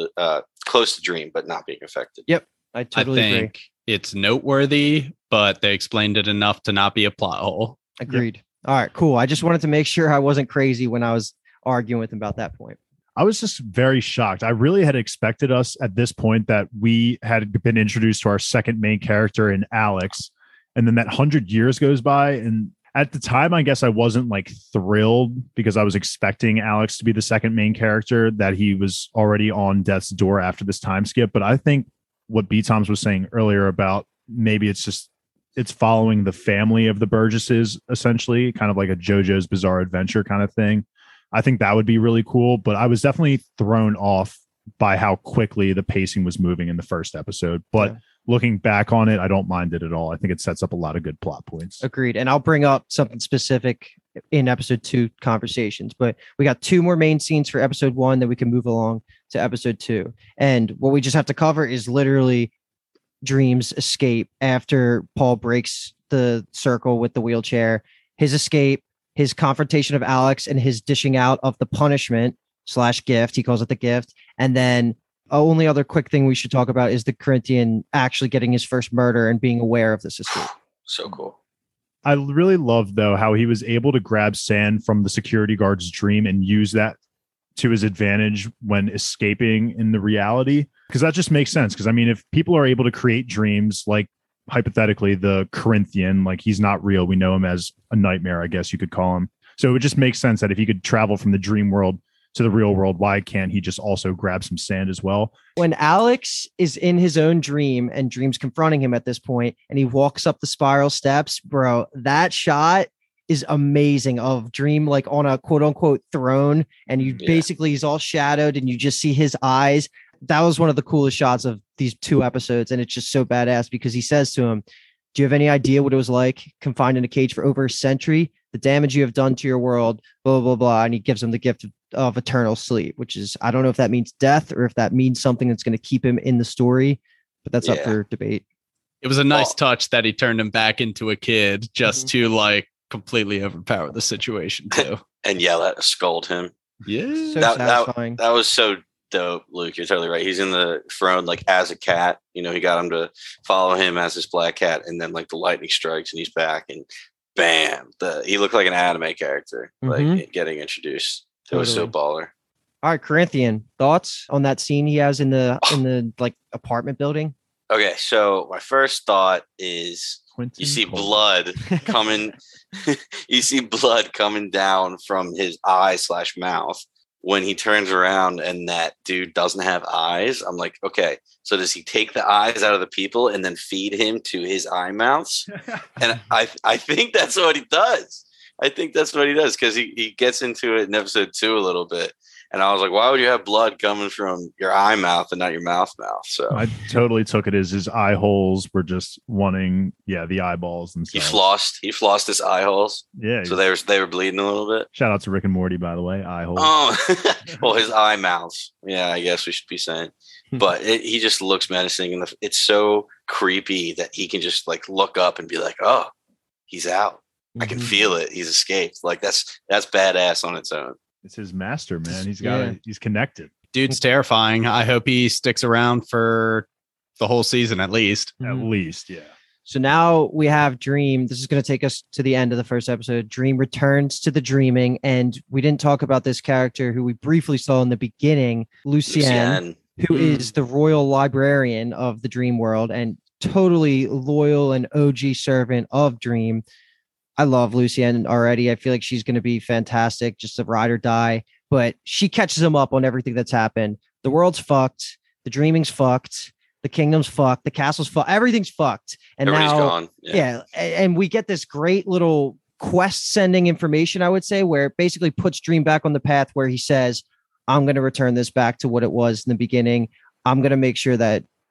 to Dream, but not being affected. I I totally agree. think it's noteworthy, but they explained it enough to not be a plot hole. Agreed. All right, cool. I just wanted to make sure I wasn't crazy when I was arguing with him about that point. I was just very shocked. I really had expected us at this point that we had been introduced to our second main character in Alex, and then that 100 years goes by. And at the time, I guess I wasn't like thrilled because I was expecting Alex to be the second main character, that he was already on death's door after this time skip. But I think what B. Toms was saying earlier about maybe it's following the family of the Burgesses, essentially, kind of like a JoJo's Bizarre Adventure kind of thing. I think that would be really cool, but I was definitely thrown off by how quickly the pacing was moving in the first episode. But looking back on it, I don't mind it at all. I think it sets up a lot of good plot points. Agreed. And I'll bring up something specific in episode 2 conversations, but we got 2 more main scenes for episode 1 that we can move along to episode 2. And what we just have to cover is literally Dream's escape after Paul breaks the circle with the wheelchair, his escape, his confrontation of Alex, and his dishing out of the punishment / gift. He calls it the gift. And then only other quick thing we should talk about is the Corinthian actually getting his first murder and being aware of this escape. So cool. I really loved, though, how he was able to grab sand from the security guard's dream and use that to his advantage when escaping in the reality. Because that just makes sense. Because, I mean, if people are able to create dreams, like hypothetically, the Corinthian, like he's not real. We know him as a nightmare, I guess you could call him. So it would just make sense that if he could travel from the dream world to the real world, why can't he just also grab some sand as well? When Alex is in his own dream and Dream's confronting him at this point, and he walks up the spiral steps, bro, that shot is amazing of Dream like on a quote unquote throne. And you basically, he's all shadowed and you just see his eyes. That was one of the coolest shots of these 2 episodes. And it's just so badass because he says to him, do you have any idea what it was like confined in a cage for over a century? The damage you have done to your world, blah, blah, blah. And he gives him the gift of eternal sleep, which is, I don't know if that means death or if that means something that's going to keep him in the story, but that's up for debate. It was a nice touch that he turned him back into a kid just to like completely overpower the situation too. And scold him. Yeah. So satisfying. That was so dope, Luke. You're totally right. He's in the throne like as a cat. You know, he got him to follow him as his black cat, and then like the lightning strikes and he's back, and bam, he looked like an anime character, like getting introduced. It was so baller. All right, Corinthian, thoughts on that scene he has in the like apartment building? Okay, so my first thought is you see blood coming. You see blood coming down from his eye / mouth when he turns around, and that dude doesn't have eyes. I'm like, okay, so does he take the eyes out of the people and then feed him to his eye mouths? And I think that's what he does. I think that's what he does, because he gets into it in episode 2 a little bit. And I was like, why would you have blood coming from your eye mouth and not your mouth? So I totally took it as his eye holes were just wanting, the eyeballs themselves. He flossed his eye holes. Yeah. So they were bleeding a little bit. Shout out to Rick and Morty, by the way. Eye holes. Oh, well, his eye mouths. Yeah, I guess we should be saying. But he just looks menacing, and it's so creepy that he can just like look up and be like, oh, he's out. I can feel it. He's escaped. Like that's badass on its own. It's his master, man. He's connected. Dude's terrifying. I hope he sticks around for the whole season at least. At least, yeah. So now we have Dream. This is going to take us to the end of the first episode. Dream returns to the dreaming, and we didn't talk about this character who we briefly saw in the beginning, Lucienne, who is the royal librarian of the dream world and totally loyal and OG servant of Dream. I love Lucienne already. I feel like she's going to be fantastic, just a ride or die. But she catches him up on everything that's happened. The world's fucked. The dreaming's fucked. The kingdom's fucked. The castle's fucked. Everything's fucked. And everybody's now, gone. Yeah. And we get this great little quest sending information, I would say, where it basically puts Dream back on the path where he says, I'm going to return this back to what it was in the beginning. I'm going to make sure that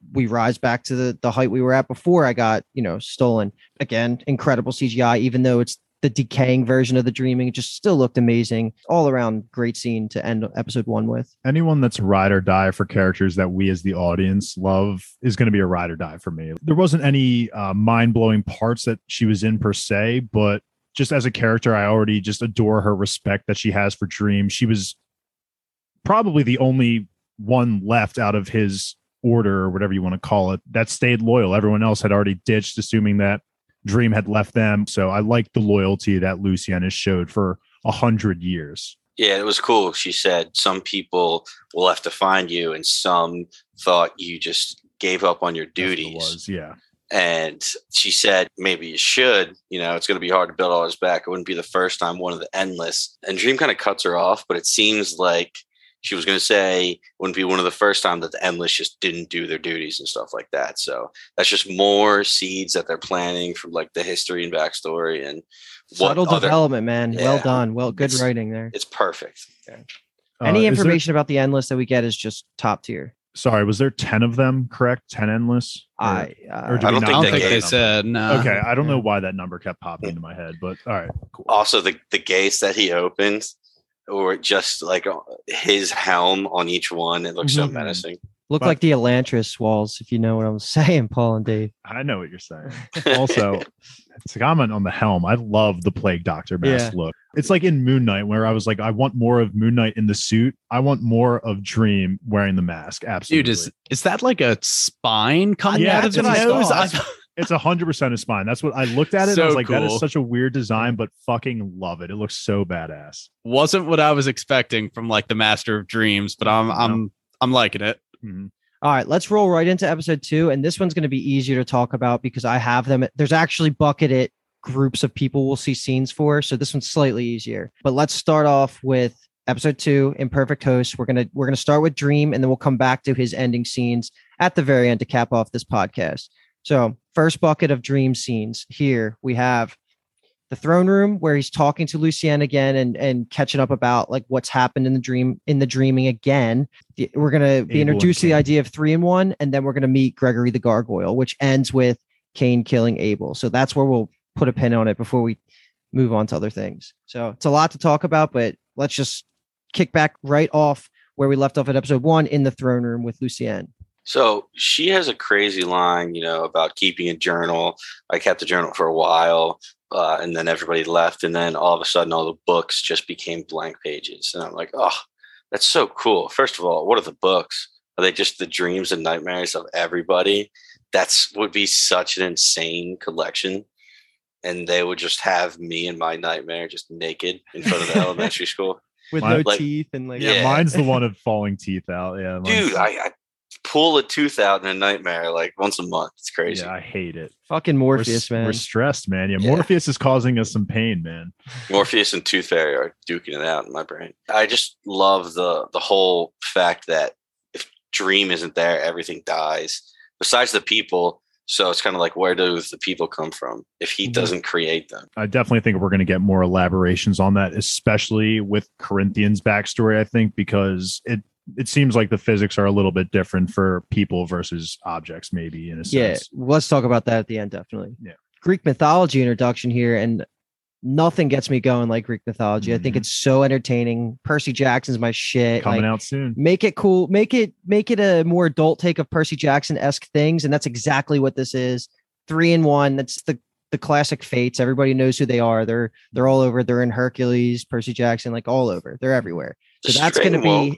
we rise back to the height we were at before I got, stolen. Again, incredible CGI, even though it's the decaying version of the dreaming. It just still looked amazing. All around great scene to end episode 1 with. Anyone that's ride or die for characters that we as the audience love is going to be a ride or die for me. There wasn't any mind-blowing parts that she was in per se, but just as a character, I already just adore her respect that she has for Dream. She was probably the only one left out of his order, or whatever you want to call it, that stayed loyal. Everyone else had already ditched, assuming that Dream had left them. So I like the loyalty that Lucienne has showed for 100 years. Yeah, it was cool. She said some people will have to find you, and some thought you just gave up on your duties. Yeah. And she said, maybe you should, it's going to be hard to build all this back. It wouldn't be the first time one of the Endless. And Dream kind of cuts her off, but it seems like she was going to say it wouldn't be one of the first time that the Endless just didn't do their duties and stuff like that. So that's just more seeds that they're planting from like the history and backstory and subtle development, man. Yeah, well done. Well, good writing there. It's perfect. Yeah. Any information about the Endless that we get is just top tier. Sorry, was there 10 of them, correct? 10 Endless? I don't think they said. No. Okay, I don't know why that number kept popping into my head, but all right, cool. Also, the gates that he opened, or just like his helm on each one, it looks so menacing. Look like the Elantris walls, if you know what I'm saying, Paul and Dave. I know what you're saying. Also, to comment on the helm, I love the Plague Doctor mask look. It's like in Moon Knight, where I was like, I want more of Moon Knight in the suit. I want more of Dream wearing the mask. Absolutely. Dude, is that like a spine coming out of the nose? It's 100% a spine. That's what I looked at it. And I was like, cool. That is such a weird design, but fucking love it. It looks so badass. Wasn't what I was expecting from like the Master of Dreams, but I'm liking it. Mm-hmm. All right, let's roll right into episode 2. And this one's going to be easier to talk about because I have them. There's actually bucketed groups of people we'll see scenes for. So this one's slightly easier. But let's start off with episode 2, Imperfect Host. We're gonna start with Dream, and then we'll come back to his ending scenes at the very end to cap off this podcast. So first bucket of Dream scenes. Here we have the throne room where he's talking to Lucienne again and catching up about like what's happened in the dreaming again. We're going to be introduced to the idea of 3-in-1, and then we're going to meet Gregory the Gargoyle, which ends with Cain killing Abel. So that's where we'll put a pin on it before we move on to other things. So it's a lot to talk about, but let's just kick back right off where we left off at episode 1 in the throne room with Lucienne. So she has a crazy line, about keeping a journal. I kept the journal for a while, and then everybody left. And then all of a sudden, all the books just became blank pages. And I'm like, oh, that's so cool. First of all, what are the books? Are they just the dreams and nightmares of everybody? Would be such an insane collection. And they would just have me and my nightmare just naked in front of the elementary school. With no teeth and like... Yeah, mine's the one of falling teeth out. Yeah, dude, I pull a tooth out in a nightmare like once a month. It's crazy. Yeah, I hate it. Fucking Morpheus, man. We're stressed, man. Yeah, Morpheus is causing us some pain, man. Morpheus and Tooth Fairy are duking it out in my brain. I just love the whole fact that if Dream isn't there, everything dies. Besides the people, so it's kind of like, where do the people come from if he doesn't create them? I definitely think we're going to get more elaborations on that, especially with Corinthian's backstory, I think, because it seems like the physics are a little bit different for people versus objects, maybe, in a sense. Yeah, let's talk about that at the end, definitely. Yeah. Greek mythology introduction here, and nothing gets me going like Greek mythology. I think it's so entertaining. Percy Jackson's my shit. Coming out soon. Make it cool. Make it a more adult take of Percy Jackson-esque things, and that's exactly what this is. 3-in-1. That's the classic Fates. Everybody knows who they are. They're all over. They're in Hercules, Percy Jackson, like all over. They're everywhere. So that's going to be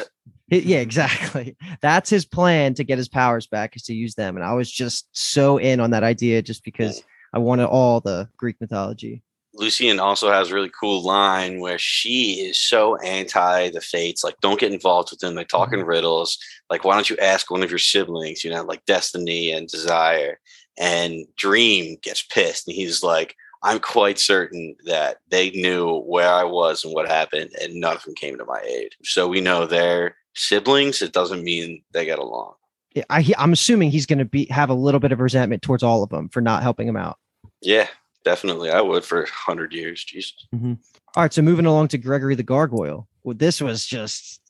yeah, exactly. That's his plan to get his powers back, is to use them. And I was just so in on that idea just because I wanted all the Greek mythology. Lucienne also has a really cool line where she is so anti the Fates. Like, don't get involved with them. They talk in riddles. Like, why don't you ask one of your siblings, like Destiny and Desire? And Dream gets pissed. And he's like, I'm quite certain that they knew where I was and what happened, and none of them came to my aid. So we know they're siblings. It doesn't mean they get along. Yeah, I'm assuming he's going to have a little bit of resentment towards all of them for not helping him out. Yeah, definitely. I would for 100 years. Jesus. All right. So moving along to Gregory the Gargoyle. Well, this was just,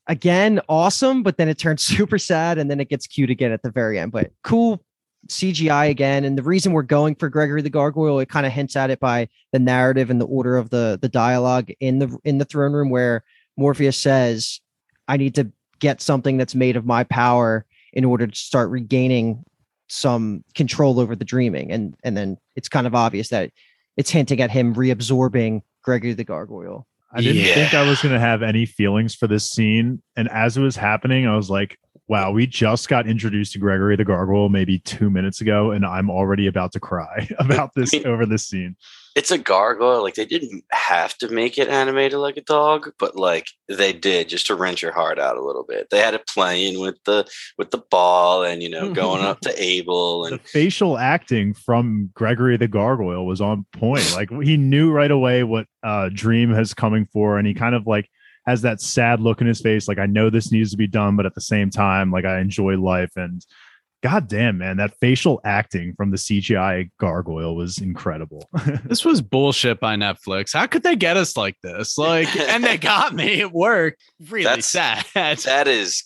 again, awesome, but then it turns super sad and then it gets cute again at the very end. But cool CGI again. And the reason we're going for Gregory the Gargoyle, it kind of hints at it by the narrative and the order of the dialogue in the throne room, where Morpheus says, I need to get something that's made of my power in order to start regaining some control over the dreaming. And then it's kind of obvious that it's hinting at him reabsorbing Gregory the Gargoyle. I didn't think I was going to have any feelings for this scene. And as it was happening, I was like, wow, we just got introduced to Gregory the Gargoyle maybe 2 minutes ago, and I'm already about to cry about this over this scene. It's a gargoyle. Like, they didn't have to make it animated like a dog, but like they did, just to wrench your heart out a little bit. They had it playing with the ball and, you know, going up to Abel. And the facial acting from Gregory the Gargoyle was on point. Like, he knew right away what Dream has coming for, and he kind of like has that sad look in his face. Like, I know this needs to be done, but at the same time, like, I enjoy life. And God damn, man, that facial acting from the CGI gargoyle was incredible. This was bullshit by Netflix. How could they get us like this? Like, and they got me. It worked. Really sad. That is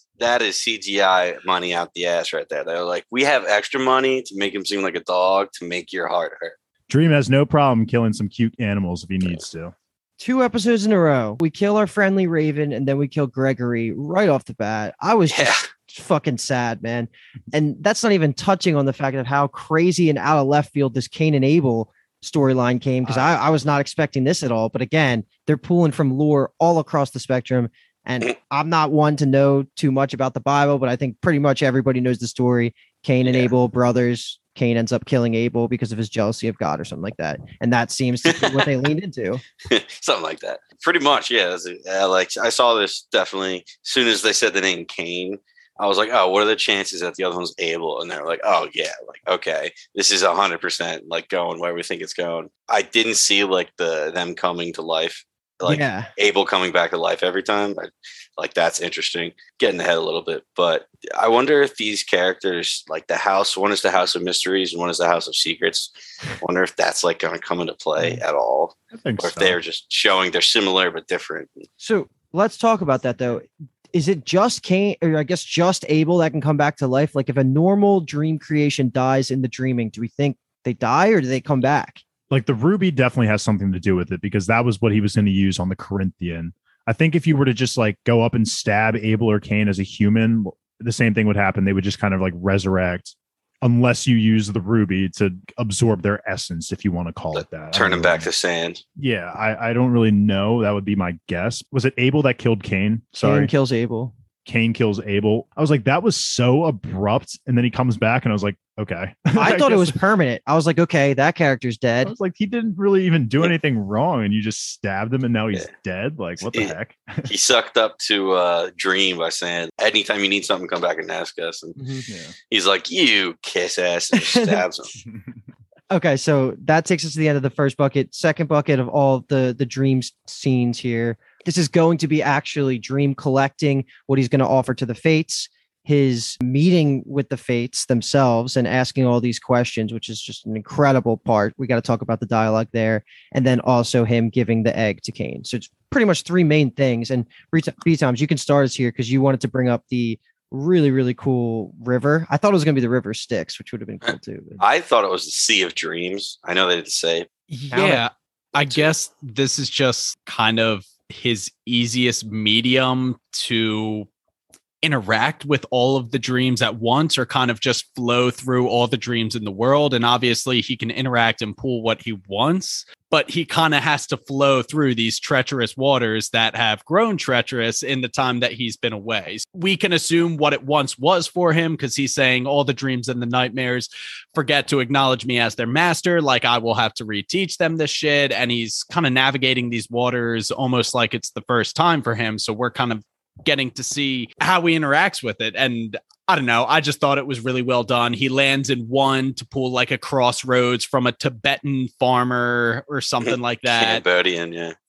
CGI money out the ass right there. They're like, we have extra money to make him seem like a dog to make your heart hurt. Dream has no problem killing some cute animals if he needs to. 2 episodes in a row, we kill our friendly Raven and then we kill Gregory right off the bat. I was just fucking sad, man. And that's not even touching on the fact of how crazy and out of left field this Cain and Abel storyline came, because I was not expecting this at all. But again, they're pulling from lore all across the spectrum. And I'm not one to know too much about the Bible, but I think pretty much everybody knows the story. Cain and Abel, brothers. Cain ends up killing Abel because of his jealousy of God or something like that. And that seems to be what they leaned into. Something like that. Pretty much, yeah. Like, I saw this definitely as soon as they said the name Cain. I was like, oh, what are the chances that the other one's Abel? And they're like, oh, yeah, like, okay, this is 100% like going where we think it's going. I didn't see like them coming to life, like Abel coming back to life every time. Like, that's interesting. Getting ahead a little bit. But I wonder if these characters, like the house, one is the House of Mysteries and one is the House of Secrets. I wonder if that's like going to come into play at all. I think or if they're just showing they're similar but different. So let's talk about that, though. Is it just Cain, or I guess just Abel, that can come back to life? Like, if a normal dream creation dies in the dreaming, do we think they die or do they come back? Like, the ruby definitely has something to do with it, because that was what he was going to use on the Corinthian. I think if you were to just like go up and stab Abel or Cain as a human, the same thing would happen. They would just kind of like resurrect, unless you use the ruby to absorb their essence, if you want to call it that. Turn them back to sand. Yeah, I don't really know. That would be my guess. Was it Abel that killed Cain? Sorry. Cain kills Abel. Cain kills Abel. I was like, that was so abrupt. And then he comes back and I was like, okay. I thought it was permanent. I was like, okay, that character's dead. I was like, he didn't really even do anything wrong. And you just stabbed him and now he's dead. Like, what the heck? He sucked up to Dream by saying, anytime you need something, come back and ask us. And he's like, you kiss ass, and stabs him. Okay, so that takes us to the end of the first bucket. Second bucket of all the dreams scenes here. This is going to be actually Dream collecting what he's going to offer to the Fates, his meeting with the Fates themselves and asking all these questions, which is just an incredible part. We got to talk about the dialogue there. And then also him giving the egg to Cain. So it's pretty much 3 main things. And B-Toms, you can start us here because you wanted to bring up the really, really cool river. I thought it was going to be the river Styx, which would have been cool too. I thought it was the Sea of Dreams. I know they didn't say. Yeah, I guess this is just kind of his easiest medium to interact with all of the dreams at once, or kind of just flow through all the dreams in the world. And obviously he can interact and pull what he wants, but he kind of has to flow through these treacherous waters that have grown treacherous in the time that he's been away. We can assume what it once was for him, because he's saying all the dreams and the nightmares forget to acknowledge me as their master. Like, I will have to reteach them this shit. And he's kind of navigating these waters almost like it's the first time for him. So we're kind of getting to see how he interacts with it. And I don't know, I just thought it was really well done. He lands in one to pull like a crossroads from a Tibetan farmer or something like that. Cambodian, yeah.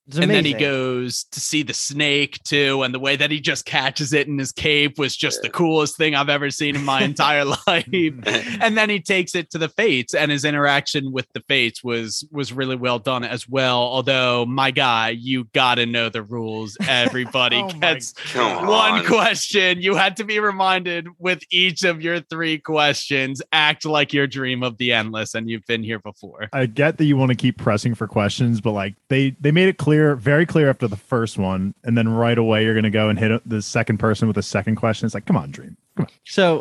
It's And amazing. then he goes to see the snake too. And the way that he just catches it in his cape was just the coolest thing I've ever seen in my entire life. And then he takes it to the Fates, and his interaction with the Fates was really well done as well. Although, my guy, you got to know the rules. Everybody Oh my gets Come one on. question. You had to be reminded with each of your 3 questions. Act like your dream of the endless, and you've been here before. I get that you want to keep pressing for questions, but like they made it clear, very clear after the first one, and then right away you're going to go and hit the second person with a second question. It's like, come on, Dream. Come on. So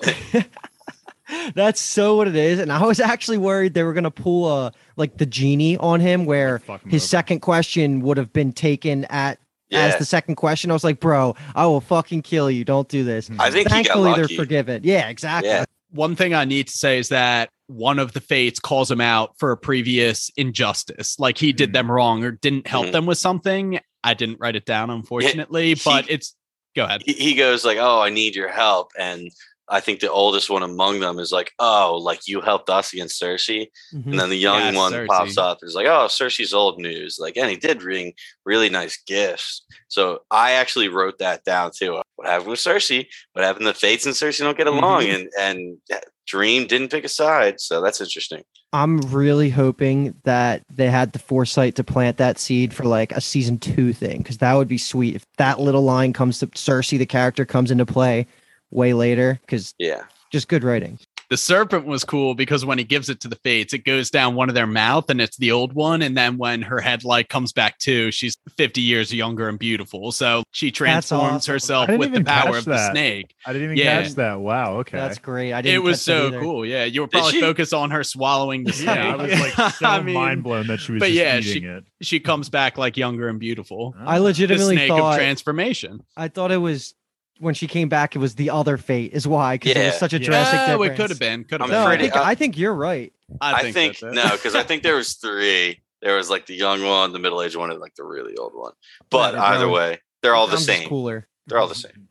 that's so what it is. And I was actually worried they were going to pull like the genie on him, where Fuck him his over. second question would have been taken as Yeah. the second question. I was like, bro, I will fucking kill you. Don't do this. I think he got Thankfully, they're lucky. forgiven. Yeah, exactly. Yeah. One thing I need to say is that one of the Fates calls him out for a previous injustice, like he did them wrong or didn't help Mhm. them with something. I didn't write it down, unfortunately, but it's go ahead. He goes like, "Oh, I need your help," and I think the oldest one among them is like, "Oh, like you helped us against Cersei," Mhm. and then the young Yes, one Cersei. pops up. Is like, "Oh, Cersei's old news." Like, and he did bring really nice gifts. So I actually wrote that down too. What happened with Cersei? What happened? The Fates and Cersei don't get along, and Dream didn't pick a side. So that's interesting. I'm really hoping that they had the foresight to plant that seed for like a season 2 thing, because that would be sweet if that little line comes to Cersei, the character comes into play way later, because Yeah. just good writing. The serpent was cool because when he gives it to the Fates, it goes down one of their mouth and it's the old one. And then when her headlight comes back too, she's 50 years younger and beautiful. So she transforms awesome. herself I didn't with the even power catch of the that. snake. I didn't even Yeah. catch that. Wow. Okay. That's great. I didn't. It was catch that so either. cool. Yeah. You were probably she? focused on her swallowing the snake. yeah, I was like so I mean, mind blown that she was but just yeah, eating it. she comes back like younger and beautiful. I The legitimately snake of thought transformation. I thought it was when she came back. It was the other Fate, is why, because it Yeah. was such a Yeah. drastic Oh, difference. it could have been. Could have I'm No, been. I afraid think it- I think you're right. I think that's it. no, because I think there was 3. There was like the young one, the middle-aged one, and like the really old one. But Whatever, either bro. way, they're all the I'm just same. cooler. They're all the same.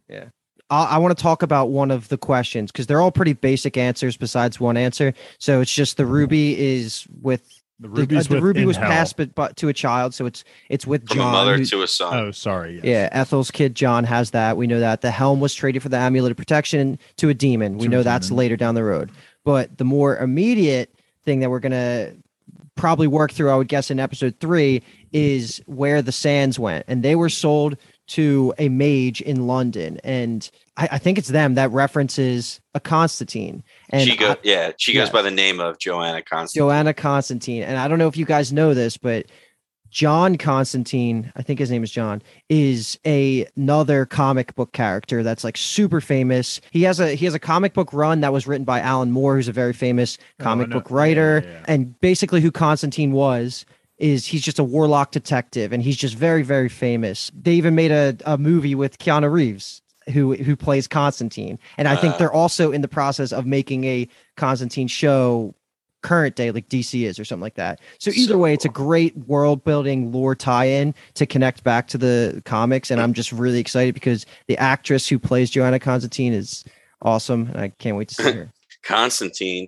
I want to talk about one of the questions because they're all pretty basic answers besides one answer. So it's just the ruby is with The the, ruby's the ruby within was hell. passed but to a child, so it's with From John. a mother who- to a son. Oh, sorry. Yes. yeah, Ethel's kid John has that. We know that the helm was traded for the amulet of protection to a demon. We To a know that's demon. later down the road. But the more immediate thing that we're gonna probably work through, I would guess, in episode 3 is where the sands went, and they were sold to a mage in London, and I think it's them that references a Constantine. And she goes yeah. goes by the name of Joanna Constantine. Joanna Constantine. And I don't know if you guys know this, but John Constantine, I think his name is John, is another comic book character that's like super famous. He has a comic book run that was written by Alan Moore, who's a very famous Oh, comic I know. book writer. Yeah. And basically who Constantine was is he's just a warlock detective, and he's just very, very famous. They even made a movie with Keanu Reeves who plays Constantine. And I think they're also in the process of making a Constantine show current day, like DC is or something like that. So either So way, it's a cool. great world building lore tie-in to connect back to the comics. And I'm just really excited because the actress who plays Joanna Constantine is awesome. And I can't wait to see her. Constantine.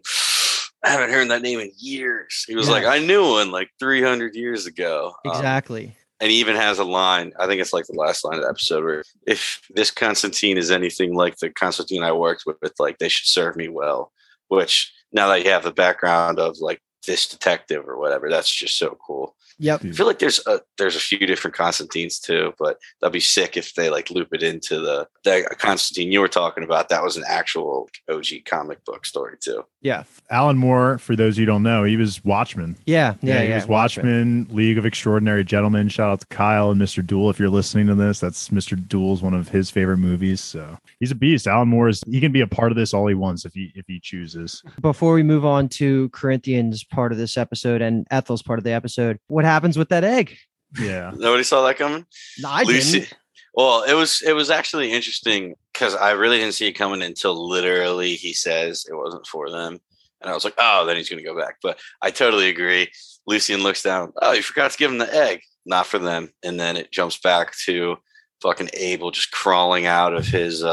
I haven't heard that name in years. He was Yeah. like, I knew one like 300 years ago. Exactly. And he even has a line. I think it's like the last line of the episode where if this Constantine is anything like the Constantine I worked with, like they should serve me well. Which now that you have the background of like this detective or whatever, that's just so cool. Yep. I feel like there's a few different Constantines too, but that'd be sick if they like loop it into the Constantine you were talking about. That was an actual OG comic book story too. Yeah. Alan Moore, for those who don't know, he was Watchmen. Yeah. He was Watchmen, League of Extraordinary Gentlemen. Shout out to Kyle and Mr. Duel. If you're listening to this, that's Mr. Duel's one of his favorite movies. So he's a beast. Alan Moore he can be a part of this all he wants if he chooses. Before we move on to Corinthians part of this episode and Ethel's part of the episode, what happens with that egg? Yeah. Nobody saw that coming? No, I didn't. Well, it was actually interesting because I really didn't see it coming until literally he says it wasn't for them. And I was like, oh, then he's going to go back. But I totally agree. Lucian looks down. Oh, you forgot to give him the egg. Not for them. And then it jumps back to fucking Abel just crawling out of his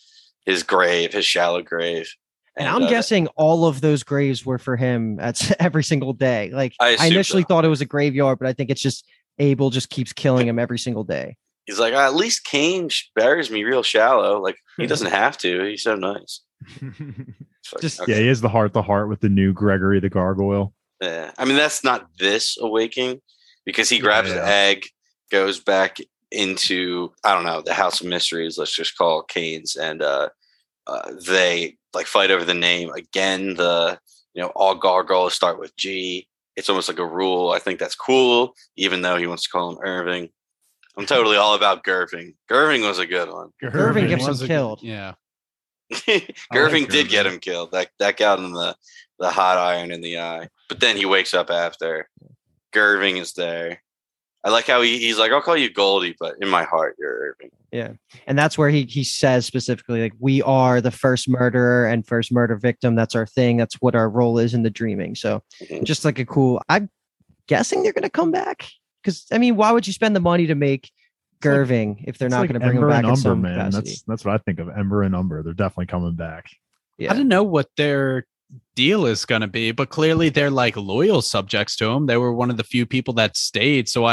grave, his shallow grave. And I'm guessing all of those graves were for him at every single day. Like I assume initially so. thought it was a graveyard, but I think it's just Abel just keeps killing him every single day. He's like, at least Kane buries me real shallow. Like, he doesn't have to. He's so nice. Just- Yeah, he has the heart with the new Gregory the Gargoyle. Yeah. I mean, that's not this awakening, because he grabs the egg, goes back into, I don't know, the House of Mysteries, let's just call Kane's, and they like fight over the name again. All gargoyles start with G. It's almost like a rule. I think that's cool, even though he wants to call him Irving. I'm totally all about Gerving. Gerving was a good one. Gerving gets him killed. Yeah. Gerving did get him killed. That got him the hot iron in the eye. But then he wakes up after. Gerving is there. I like how he's like, I'll call you Goldie, but in my heart, you're Irving. Yeah. And that's where he says specifically, like, we are the first murderer and first murder victim. That's our thing. That's what our role is in the dreaming. So just like a cool, I'm guessing they're going to come back. Because, I mean, why would you spend the money to make Gerving if they're not going to bring him back in some capacity? That's what I think of. Ember and Umber. They're definitely coming back. Yeah. I don't know what their deal is going to be, but clearly they're like loyal subjects to him. They were one of the few people that stayed. So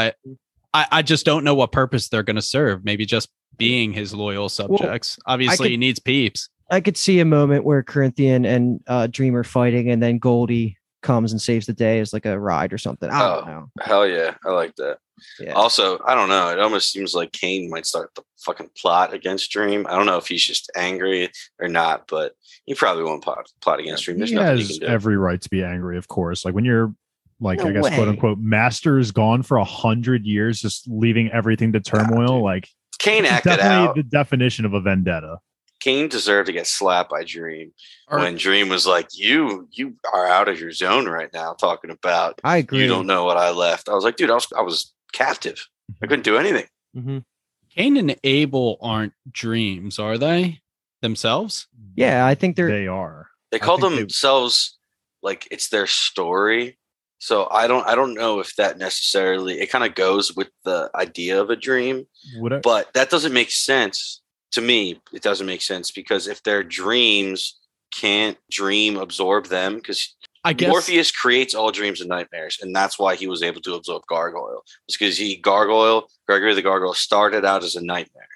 I just don't know what purpose they're going to serve. Maybe just being his loyal subjects. Obviously, he needs peeps. I could see a moment where Corinthian and Dream are fighting, and then Goldie comes and saves the day as like a ride or something. I don't know. Hell yeah. I like that. Yeah. Also, I don't know. It almost seems like Kane might start the fucking plot against Dream. I don't know if he's just angry or not, but he probably won't plot against Dream. There's nothing he can do. Every right to be angry, of course. Like when you're like, No I guess, way. quote unquote, master is gone for 100 years, just leaving everything to turmoil. Like Kane it's acted definitely out. the definition of a vendetta. Kane deserved to get slapped by Dream when Dream was like, you are out of your zone right now, talking about I agree. you don't know what I left. I was like, dude, I was captive. I couldn't do anything. Mm-hmm. Cain and Abel aren't dreams, are they? Themselves? Yeah, I think They are. They I call think themselves like it's their story. So I don't know if that necessarily, it kind of goes with the idea of a dream, but that doesn't make sense to me. It doesn't make sense because if their dreams, can't Dream absorb them? Because I guess Morpheus creates all dreams and nightmares, and that's why he was able to absorb Gargoyle. It's because Gregory the Gargoyle started out as a nightmare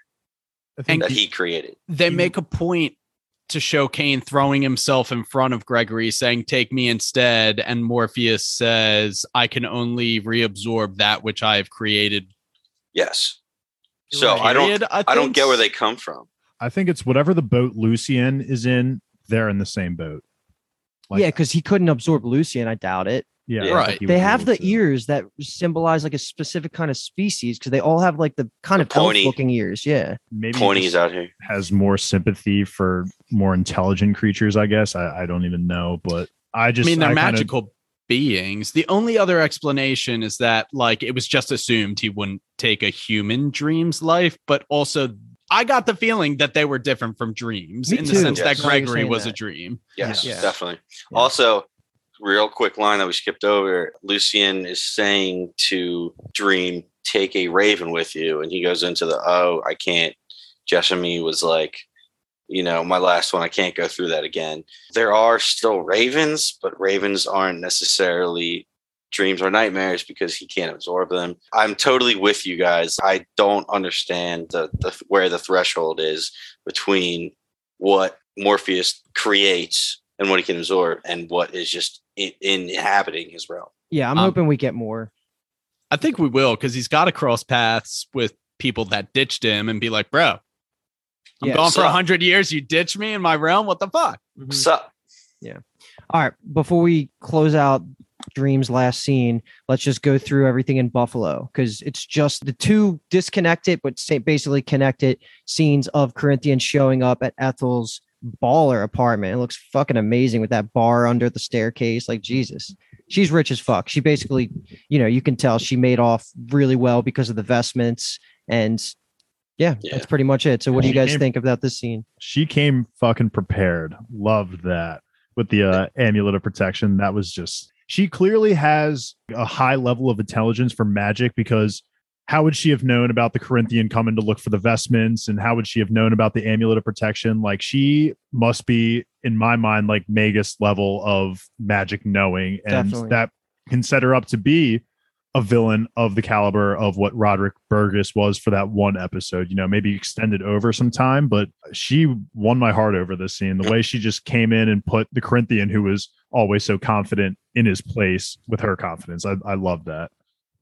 that he created. they make a point to show Cain throwing himself in front of Gregory, saying, "Take me instead." And Morpheus says, "I can only reabsorb that which I have created." Yes. So I don't get where they come from. I think it's whatever the boat Lucien is in, they're in the same boat. Like, yeah, because he couldn't absorb Lucian. I doubt it. yeah, Yeah. I Right. think he They would be have able the to. ears that symbolize like a specific kind of species because they all have like the kind The of pointy. elf-looking ears. Yeah. Maybe he Pony's just out here. has more sympathy for more intelligent creatures. I guess I don't even know, but I They're kinda- magical beings. The only other explanation is that, like, it was just assumed he wouldn't take a human dream's life, but also I got the feeling that they were different from dreams Me in too. the sense Yes. that Now you're Gregory saying was that. a dream. Yes, Yeah. definitely. Yeah. Also, real quick line that we skipped over. Lucien is saying to Dream, take a raven with you. And he goes into I can't. Jessamy was like, my last one, I can't go through that again. There are still ravens, but ravens aren't necessarily dreams or nightmares because he can't absorb them. I'm totally with you guys. I don't understand where the threshold is between what Morpheus creates and what he can absorb and what is just inhabiting his realm. Yeah. I'm hoping we get more. I think we will, because he's got to cross paths with people that ditched him and be like, "Bro, I'm Yeah, gone for so- 100 years. You ditched me in my realm. What the fuck?" Mhm. What's up? All right. Before we close out Dream's last scene, let's just go through everything in Buffalo because it's just the two disconnected but basically connected scenes of Corinthians showing up at Ethel's baller apartment. It looks fucking amazing with that bar under the staircase. Like, Jesus, she's rich as fuck. She basically, you can tell she made off really well because of the vestments. And yeah, that's pretty much it. So what do you guys think about this scene? She came fucking prepared. Loved that with the amulet of protection. That was just, she clearly has a high level of intelligence for magic because how would she have known about the Corinthian coming to look for the vestments? And how would she have known about the amulet of protection? Like, she must be, in my mind, like Magus level of magic knowing. And Definitely. that can set her up to be a villain of the caliber of what Roderick Burgess was for that one episode, maybe extended over some time, but she won my heart over this scene. The way she just came in and put the Corinthian, who was always so confident, in his place with her confidence. I love that.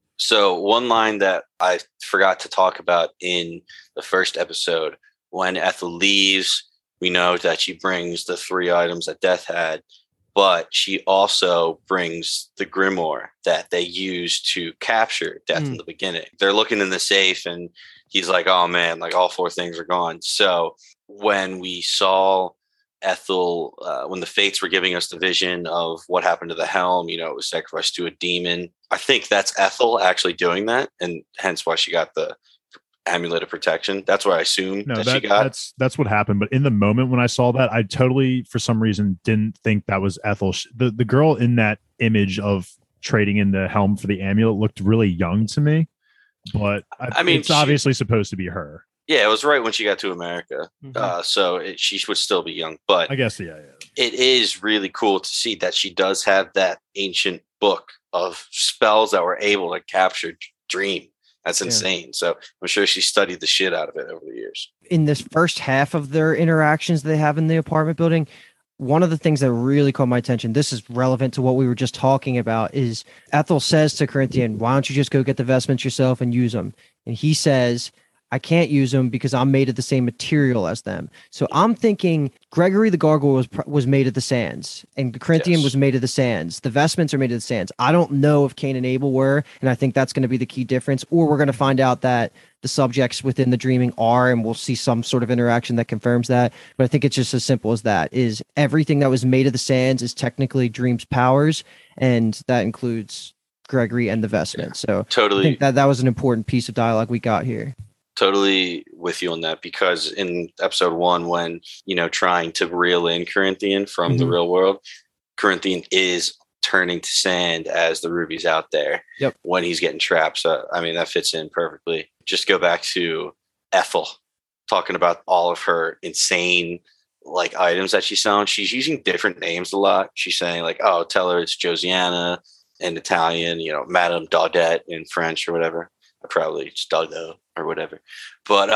So one line that I forgot to talk about in the first episode, when Ethel leaves, we know that she brings the 3 items that Death had, but she also brings the grimoire that they used to capture Death in the beginning. They're looking in the safe and he's like, oh man, like all 4 things are gone. So when we saw Ethel, when the Fates were giving us the vision of what happened to the helm, it was sacrificed to a demon. I think that's Ethel actually doing that, and hence why she got the amulet of protection. That's what I assume she got. That's what happened. But in the moment when I saw that, I totally, for some reason, didn't think that was Ethel. The girl in that image of trading in the helm for the amulet looked really young to me. But I mean, it's obviously supposed to be her. Yeah, it was right when she got to America. Mm-hmm. She would still be young. But I guess, yeah. It is really cool to see that she does have that ancient book of spells that were able to capture Dream. That's insane. So I'm sure she studied the shit out of it over the years. In this first half of their interactions they have in the apartment building, one of the things that really caught my attention, this is relevant to what we were just talking about, is Ethel says to Corinthian, why don't you just go get the vestments yourself and use them? And he says, I can't use them because I'm made of the same material as them. So I'm thinking Gregory the Gargoyle was made of the sands, and Corinthian was made of the sands. The vestments are made of the sands. I don't know if Cain and Abel were, and I think that's going to be the key difference. Or we're going to find out that the subjects within the dreaming are, and we'll see some sort of interaction that confirms that. But I think it's just as simple as that. Is everything that was made of the sands is technically Dream's powers, and that includes Gregory and the vestments. So totally, I think that was an important piece of dialogue we got here. Totally with you on that, because in episode 1, when, trying to reel in Corinthian from the real world, Corinthian is turning to sand as the ruby's out there when he's getting trapped. So, I mean, that fits in perfectly. Just go back to Ethel talking about all of her insane items that she's selling. She's using different names a lot. She's saying oh, tell her it's Josiana in Italian, Madame Daudette in French or whatever. Probably it's Daudet or whatever. But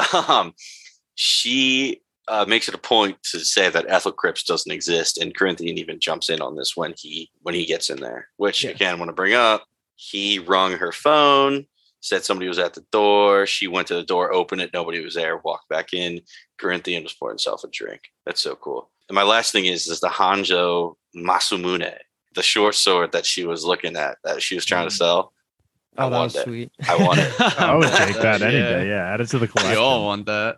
she makes it a point to say that Ethel Cripps doesn't exist, and Corinthian even jumps in on this when he gets in there, which again, I want to bring up. He rung her phone, said somebody was at the door. She went to the door, opened it, nobody was there, walked back in. Corinthian was pouring himself a drink. That's so cool. And my last thing is the Hanjo Masamune, the short sword that she was looking at, that she was trying to sell. Oh, that was sweet. I want it. I would take that any day. Yeah, add it to the collection. We all want that.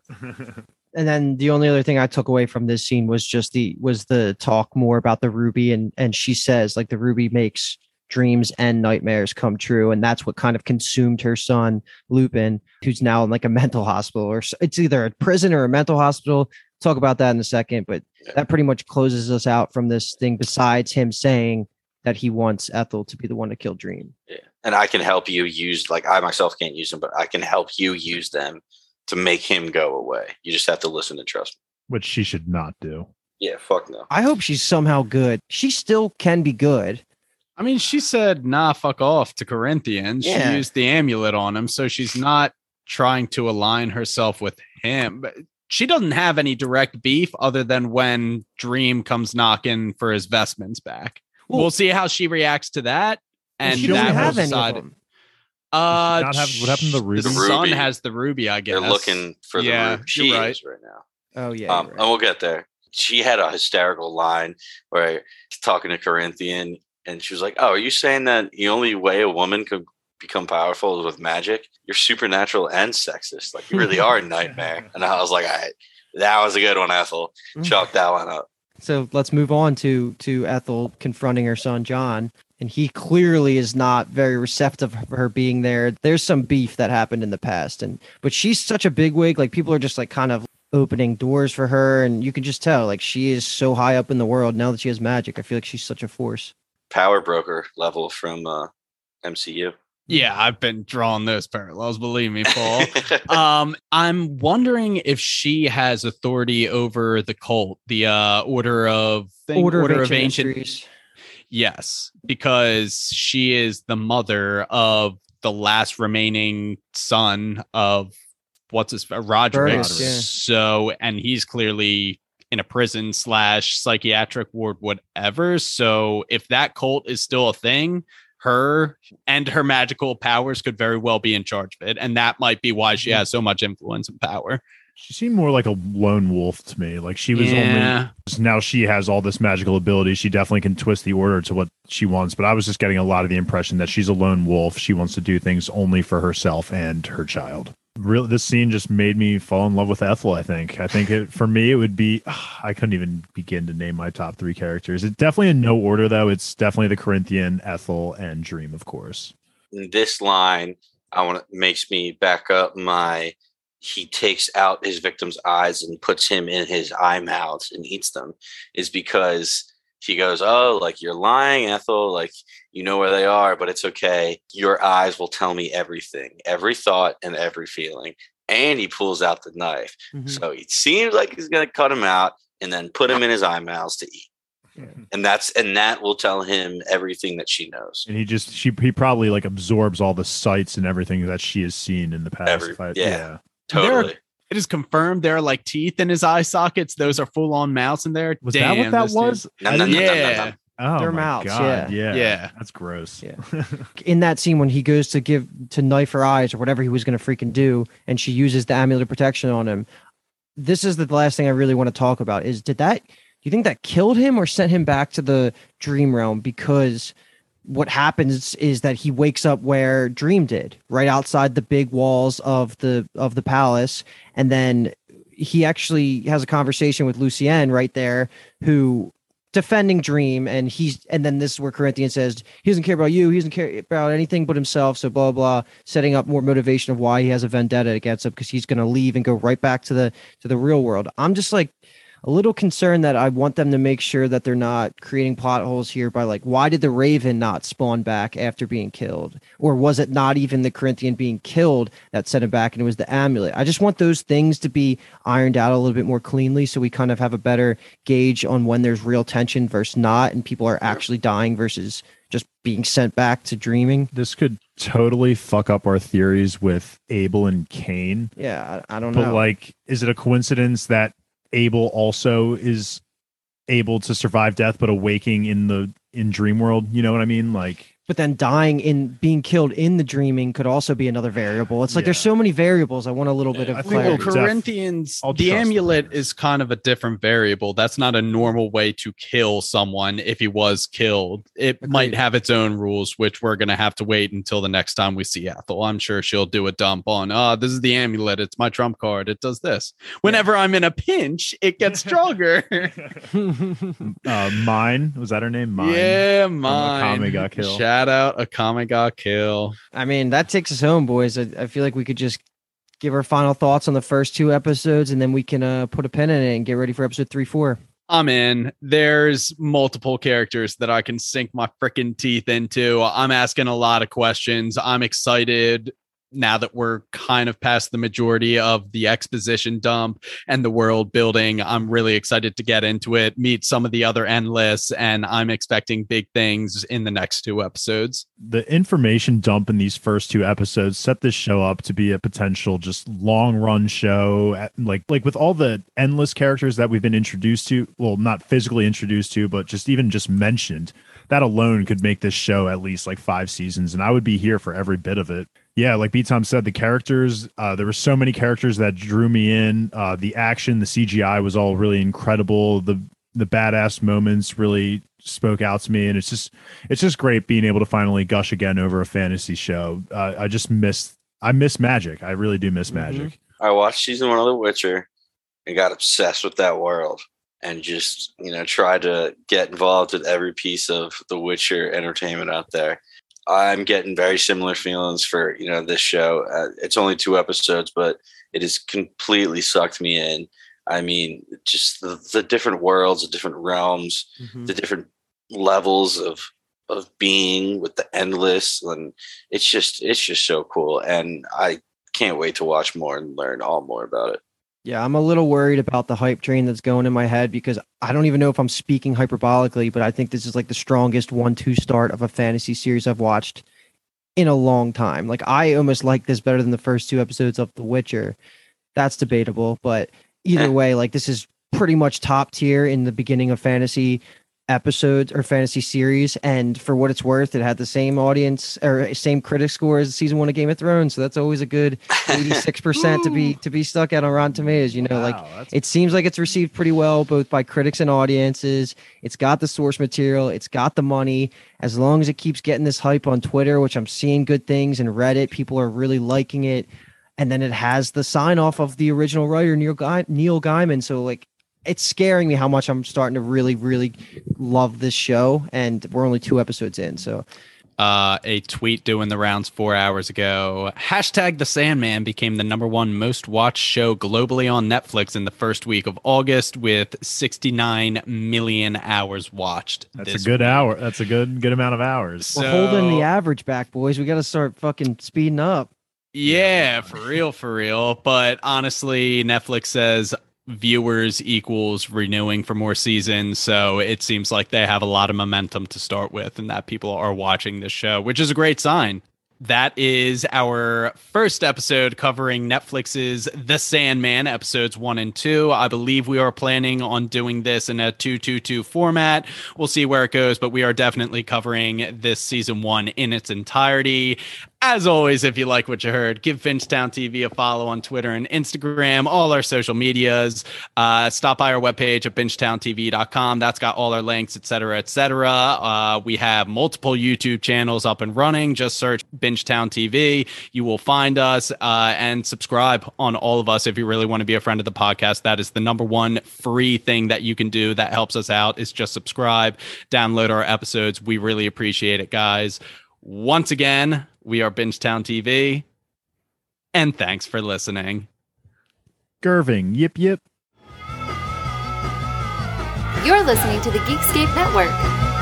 And then the only other thing I took away from this scene was just the talk more about the ruby, and she says the ruby makes dreams and nightmares come true, and that's what kind of consumed her son Lupin, who's now in a mental hospital, or it's either a prison or a mental hospital. Talk about that in a second, but that pretty much closes us out from this thing. Besides him saying that he wants Ethel to be the one to kill Dream. Yeah. And I can help you use, I myself can't use them, but I can help you use them to make him go away. You just have to listen and trust me. Which she should not do. Yeah, fuck no. I hope she's somehow good. She still can be good. I mean, she said, nah, fuck off to Corinthian. She used the amulet on him, so she's not trying to align herself with him. But she doesn't have any direct beef other than when Dream comes knocking for his vestments back. Well, we'll see how she reacts to that. And she doesn't have any of them. What happened to the ruby? The son has the ruby, I guess. They're looking for the ruby. She is right now. Oh, yeah. And we'll get there. She had a hysterical line where talking to Corinthian, and she was like, oh, are you saying that the only way a woman could become powerful is with magic? You're supernatural and sexist. You really are a nightmare. And I was like, all right, that was a good one, Ethel. Chalk that one up. So let's move on to Ethel confronting her son, John. And he clearly is not very receptive of her being there. There's some beef that happened in the past. But she's such a bigwig. People are just kind of opening doors for her. And you can just tell, she is so high up in the world now that she has magic. I feel like she's such a force. Power broker level from MCU. Yeah, I've been drawing those parallels, believe me, Paul. I'm wondering if she has authority over the cult, the Order of Ancient. Yes, because she is the mother of the last remaining son of Roderick. Roderick, yeah. So, and he's clearly in a prison / psychiatric ward, whatever. So, if that cult is still a thing, her and her magical powers could very well be in charge of it, and that might be why she has so much influence and power. She seemed more like a lone wolf to me. Like she was only now she has all this magical ability. She definitely can twist the order to what she wants. But I was just getting a lot of the impression that she's a lone wolf. She wants to do things only for herself and her child. Really, this scene just made me fall in love with Ethel. I think for me, it would be, I couldn't even begin to name my top 3 characters. It's definitely in no order though. It's definitely the Corinthian, Ethel, and Dream, of course. This line, makes me back up he takes out his victim's eyes and puts him in his eye mouths and eats them, is because he goes, oh, like, you're lying, Ethel, like, you know where they are, but it's okay. Your eyes will tell me everything, every thought and every feeling. And he pulls out the knife. Mm-hmm. So it seems like he's going to cut him out and then put him in his eye mouths to eat. Yeah. And that will tell him everything that she knows. And he probably like absorbs all the sights and everything that she has seen in the past. Yeah. Totally. It is confirmed there are like teeth in his eye sockets. Those are full on mouths in there. Was that what that was? Yeah. Oh, their mouths. God. Yeah. That's gross. Yeah. In that scene when he goes to knife her eyes or whatever he was going to freaking do, and she uses the amulet of protection on him. This is the last thing I really want to talk about is do you think that killed him or sent him back to the dream realm? Because what happens is that he wakes up where Dream did, right outside the big walls of the palace, and then he actually has a conversation with Lucienne right there, who defending Dream, and then this is where Corinthian says he doesn't care about you, he doesn't care about anything but himself, so blah blah, setting up more motivation of why he has a vendetta against him because he's going to leave and go right back to the real world. I'm just like a little concerned that I want them to make sure that they're not creating plot holes here by like, why did the Raven not spawn back after being killed? Or was it not even the Corinthian being killed that sent him back and it was the amulet? I just want those things to be ironed out a little bit more cleanly so we kind of have a better gauge on when there's real tension versus not, and people are actually dying versus just being sent back to dreaming. This could totally fuck up our theories with Abel and Cain. Yeah, I don't know. But like, is it a coincidence that Abel also is able to survive death, but awaking in dream world? You know what I mean? Like, but then being killed in the dreaming could also be another variable. It's like there's so many variables. I want a little bit of clarity. Well, Corinthians, the amulet is kind of a different variable. That's not a normal way to kill someone if he was killed. It might have its own rules, which we're going to have to wait until the next time we see Ethel. I'm sure she'll do a dump on, this is the amulet. It's my trump card. It does this. Whenever I'm in a pinch, it gets stronger. Mine. Was that her name? Mine. Yeah, Mine. Akame got killed. Shout out Akame ga Kill. I mean, that takes us home, boys. I feel like we could just give our final thoughts on the first 2 episodes, and then we can put a pin in it and get ready for episode 3, 4. I'm in. There's multiple characters that I can sink my freaking teeth into. I'm asking a lot of questions. I'm excited now that we're kind of past the majority of the exposition dump and the world building. I'm really excited to get into it, meet some of the other endless, and I'm expecting big things in the next 2 episodes. The information dump in these first 2 episodes set this show up to be a potential just long run show. Like with all the endless characters that we've been introduced to, well, not physically introduced to, but just mentioned, that alone could make this show at least like 5 seasons, and I would be here for every bit of it. Yeah, like B-Tom said, the characters, there were so many characters that drew me in. The action, the CGI was all really incredible. The badass moments really spoke out to me, and it's just great being able to finally gush again over a fantasy show. I miss magic. I really do miss magic. I watched season 1 of The Witcher and got obsessed with that world, and just tried to get involved with every piece of The Witcher entertainment out there. I'm getting very similar feelings for, this show. It's only 2 episodes, but it has completely sucked me in. I mean, just the different worlds, the different realms, the different levels of being with the endless. And it's just so cool. And I can't wait to watch more and learn all more about it. Yeah, I'm a little worried about the hype train that's going in my head because I don't even know if I'm speaking hyperbolically, but I think this is like the strongest 1-2 start of a fantasy series I've watched in a long time. Like I almost like this better than the first 2 episodes of The Witcher. That's debatable, but either way, like this is pretty much top tier in the beginning of fantasy episodes or fantasy series. And for what it's worth, it had the same audience or same critic score as season 1 of Game of Thrones. So that's always a good 86% to be stuck at on Rotten Tomatoes. You know, like it seems like it's received pretty well both by critics and audiences. It's got the source material, it's got the money. As long as it keeps getting this hype on Twitter, which I'm seeing good things, and Reddit, people are really liking it. And then it has the sign off of the original writer, Neil Gaiman. So like, it's scaring me how much I'm starting to really, really love this show. And we're only 2 episodes in. So a tweet doing the rounds 4 hours ago. Hashtag The Sandman became the #1 most watched show globally on Netflix in the first week of August with 69 million hours watched. That's a good hour. That's a good amount of hours. We're holding the average back, boys. We got to start fucking speeding up. Yeah, for real. But honestly, Netflix says viewers equals renewing for more seasons. So it seems like they have a lot of momentum to start with and that people are watching this show, which is a great sign. That is our first episode covering Netflix's The Sandman, episodes 1 and 2. I believe we are planning on doing this in a 2-2-2 format. We'll see where it goes, but we are definitely covering this season 1 in its entirety. As always, if you like what you heard, give Finchtown TV a follow on Twitter and Instagram, all our social medias. Stop by our webpage at BingeTownTV.com. That's got all our links, etc., etc. We have multiple YouTube channels up and running. Just search Bingetown TV. You will find us and subscribe on all of us if you really want to be a friend of the podcast. That is the #1 free thing that you can do that helps us out is just subscribe, download our episodes. We really appreciate it, guys. Once again, we are Bingetown TV, and thanks for listening. Gerving, yip yip. You're listening to the Geekscape Network.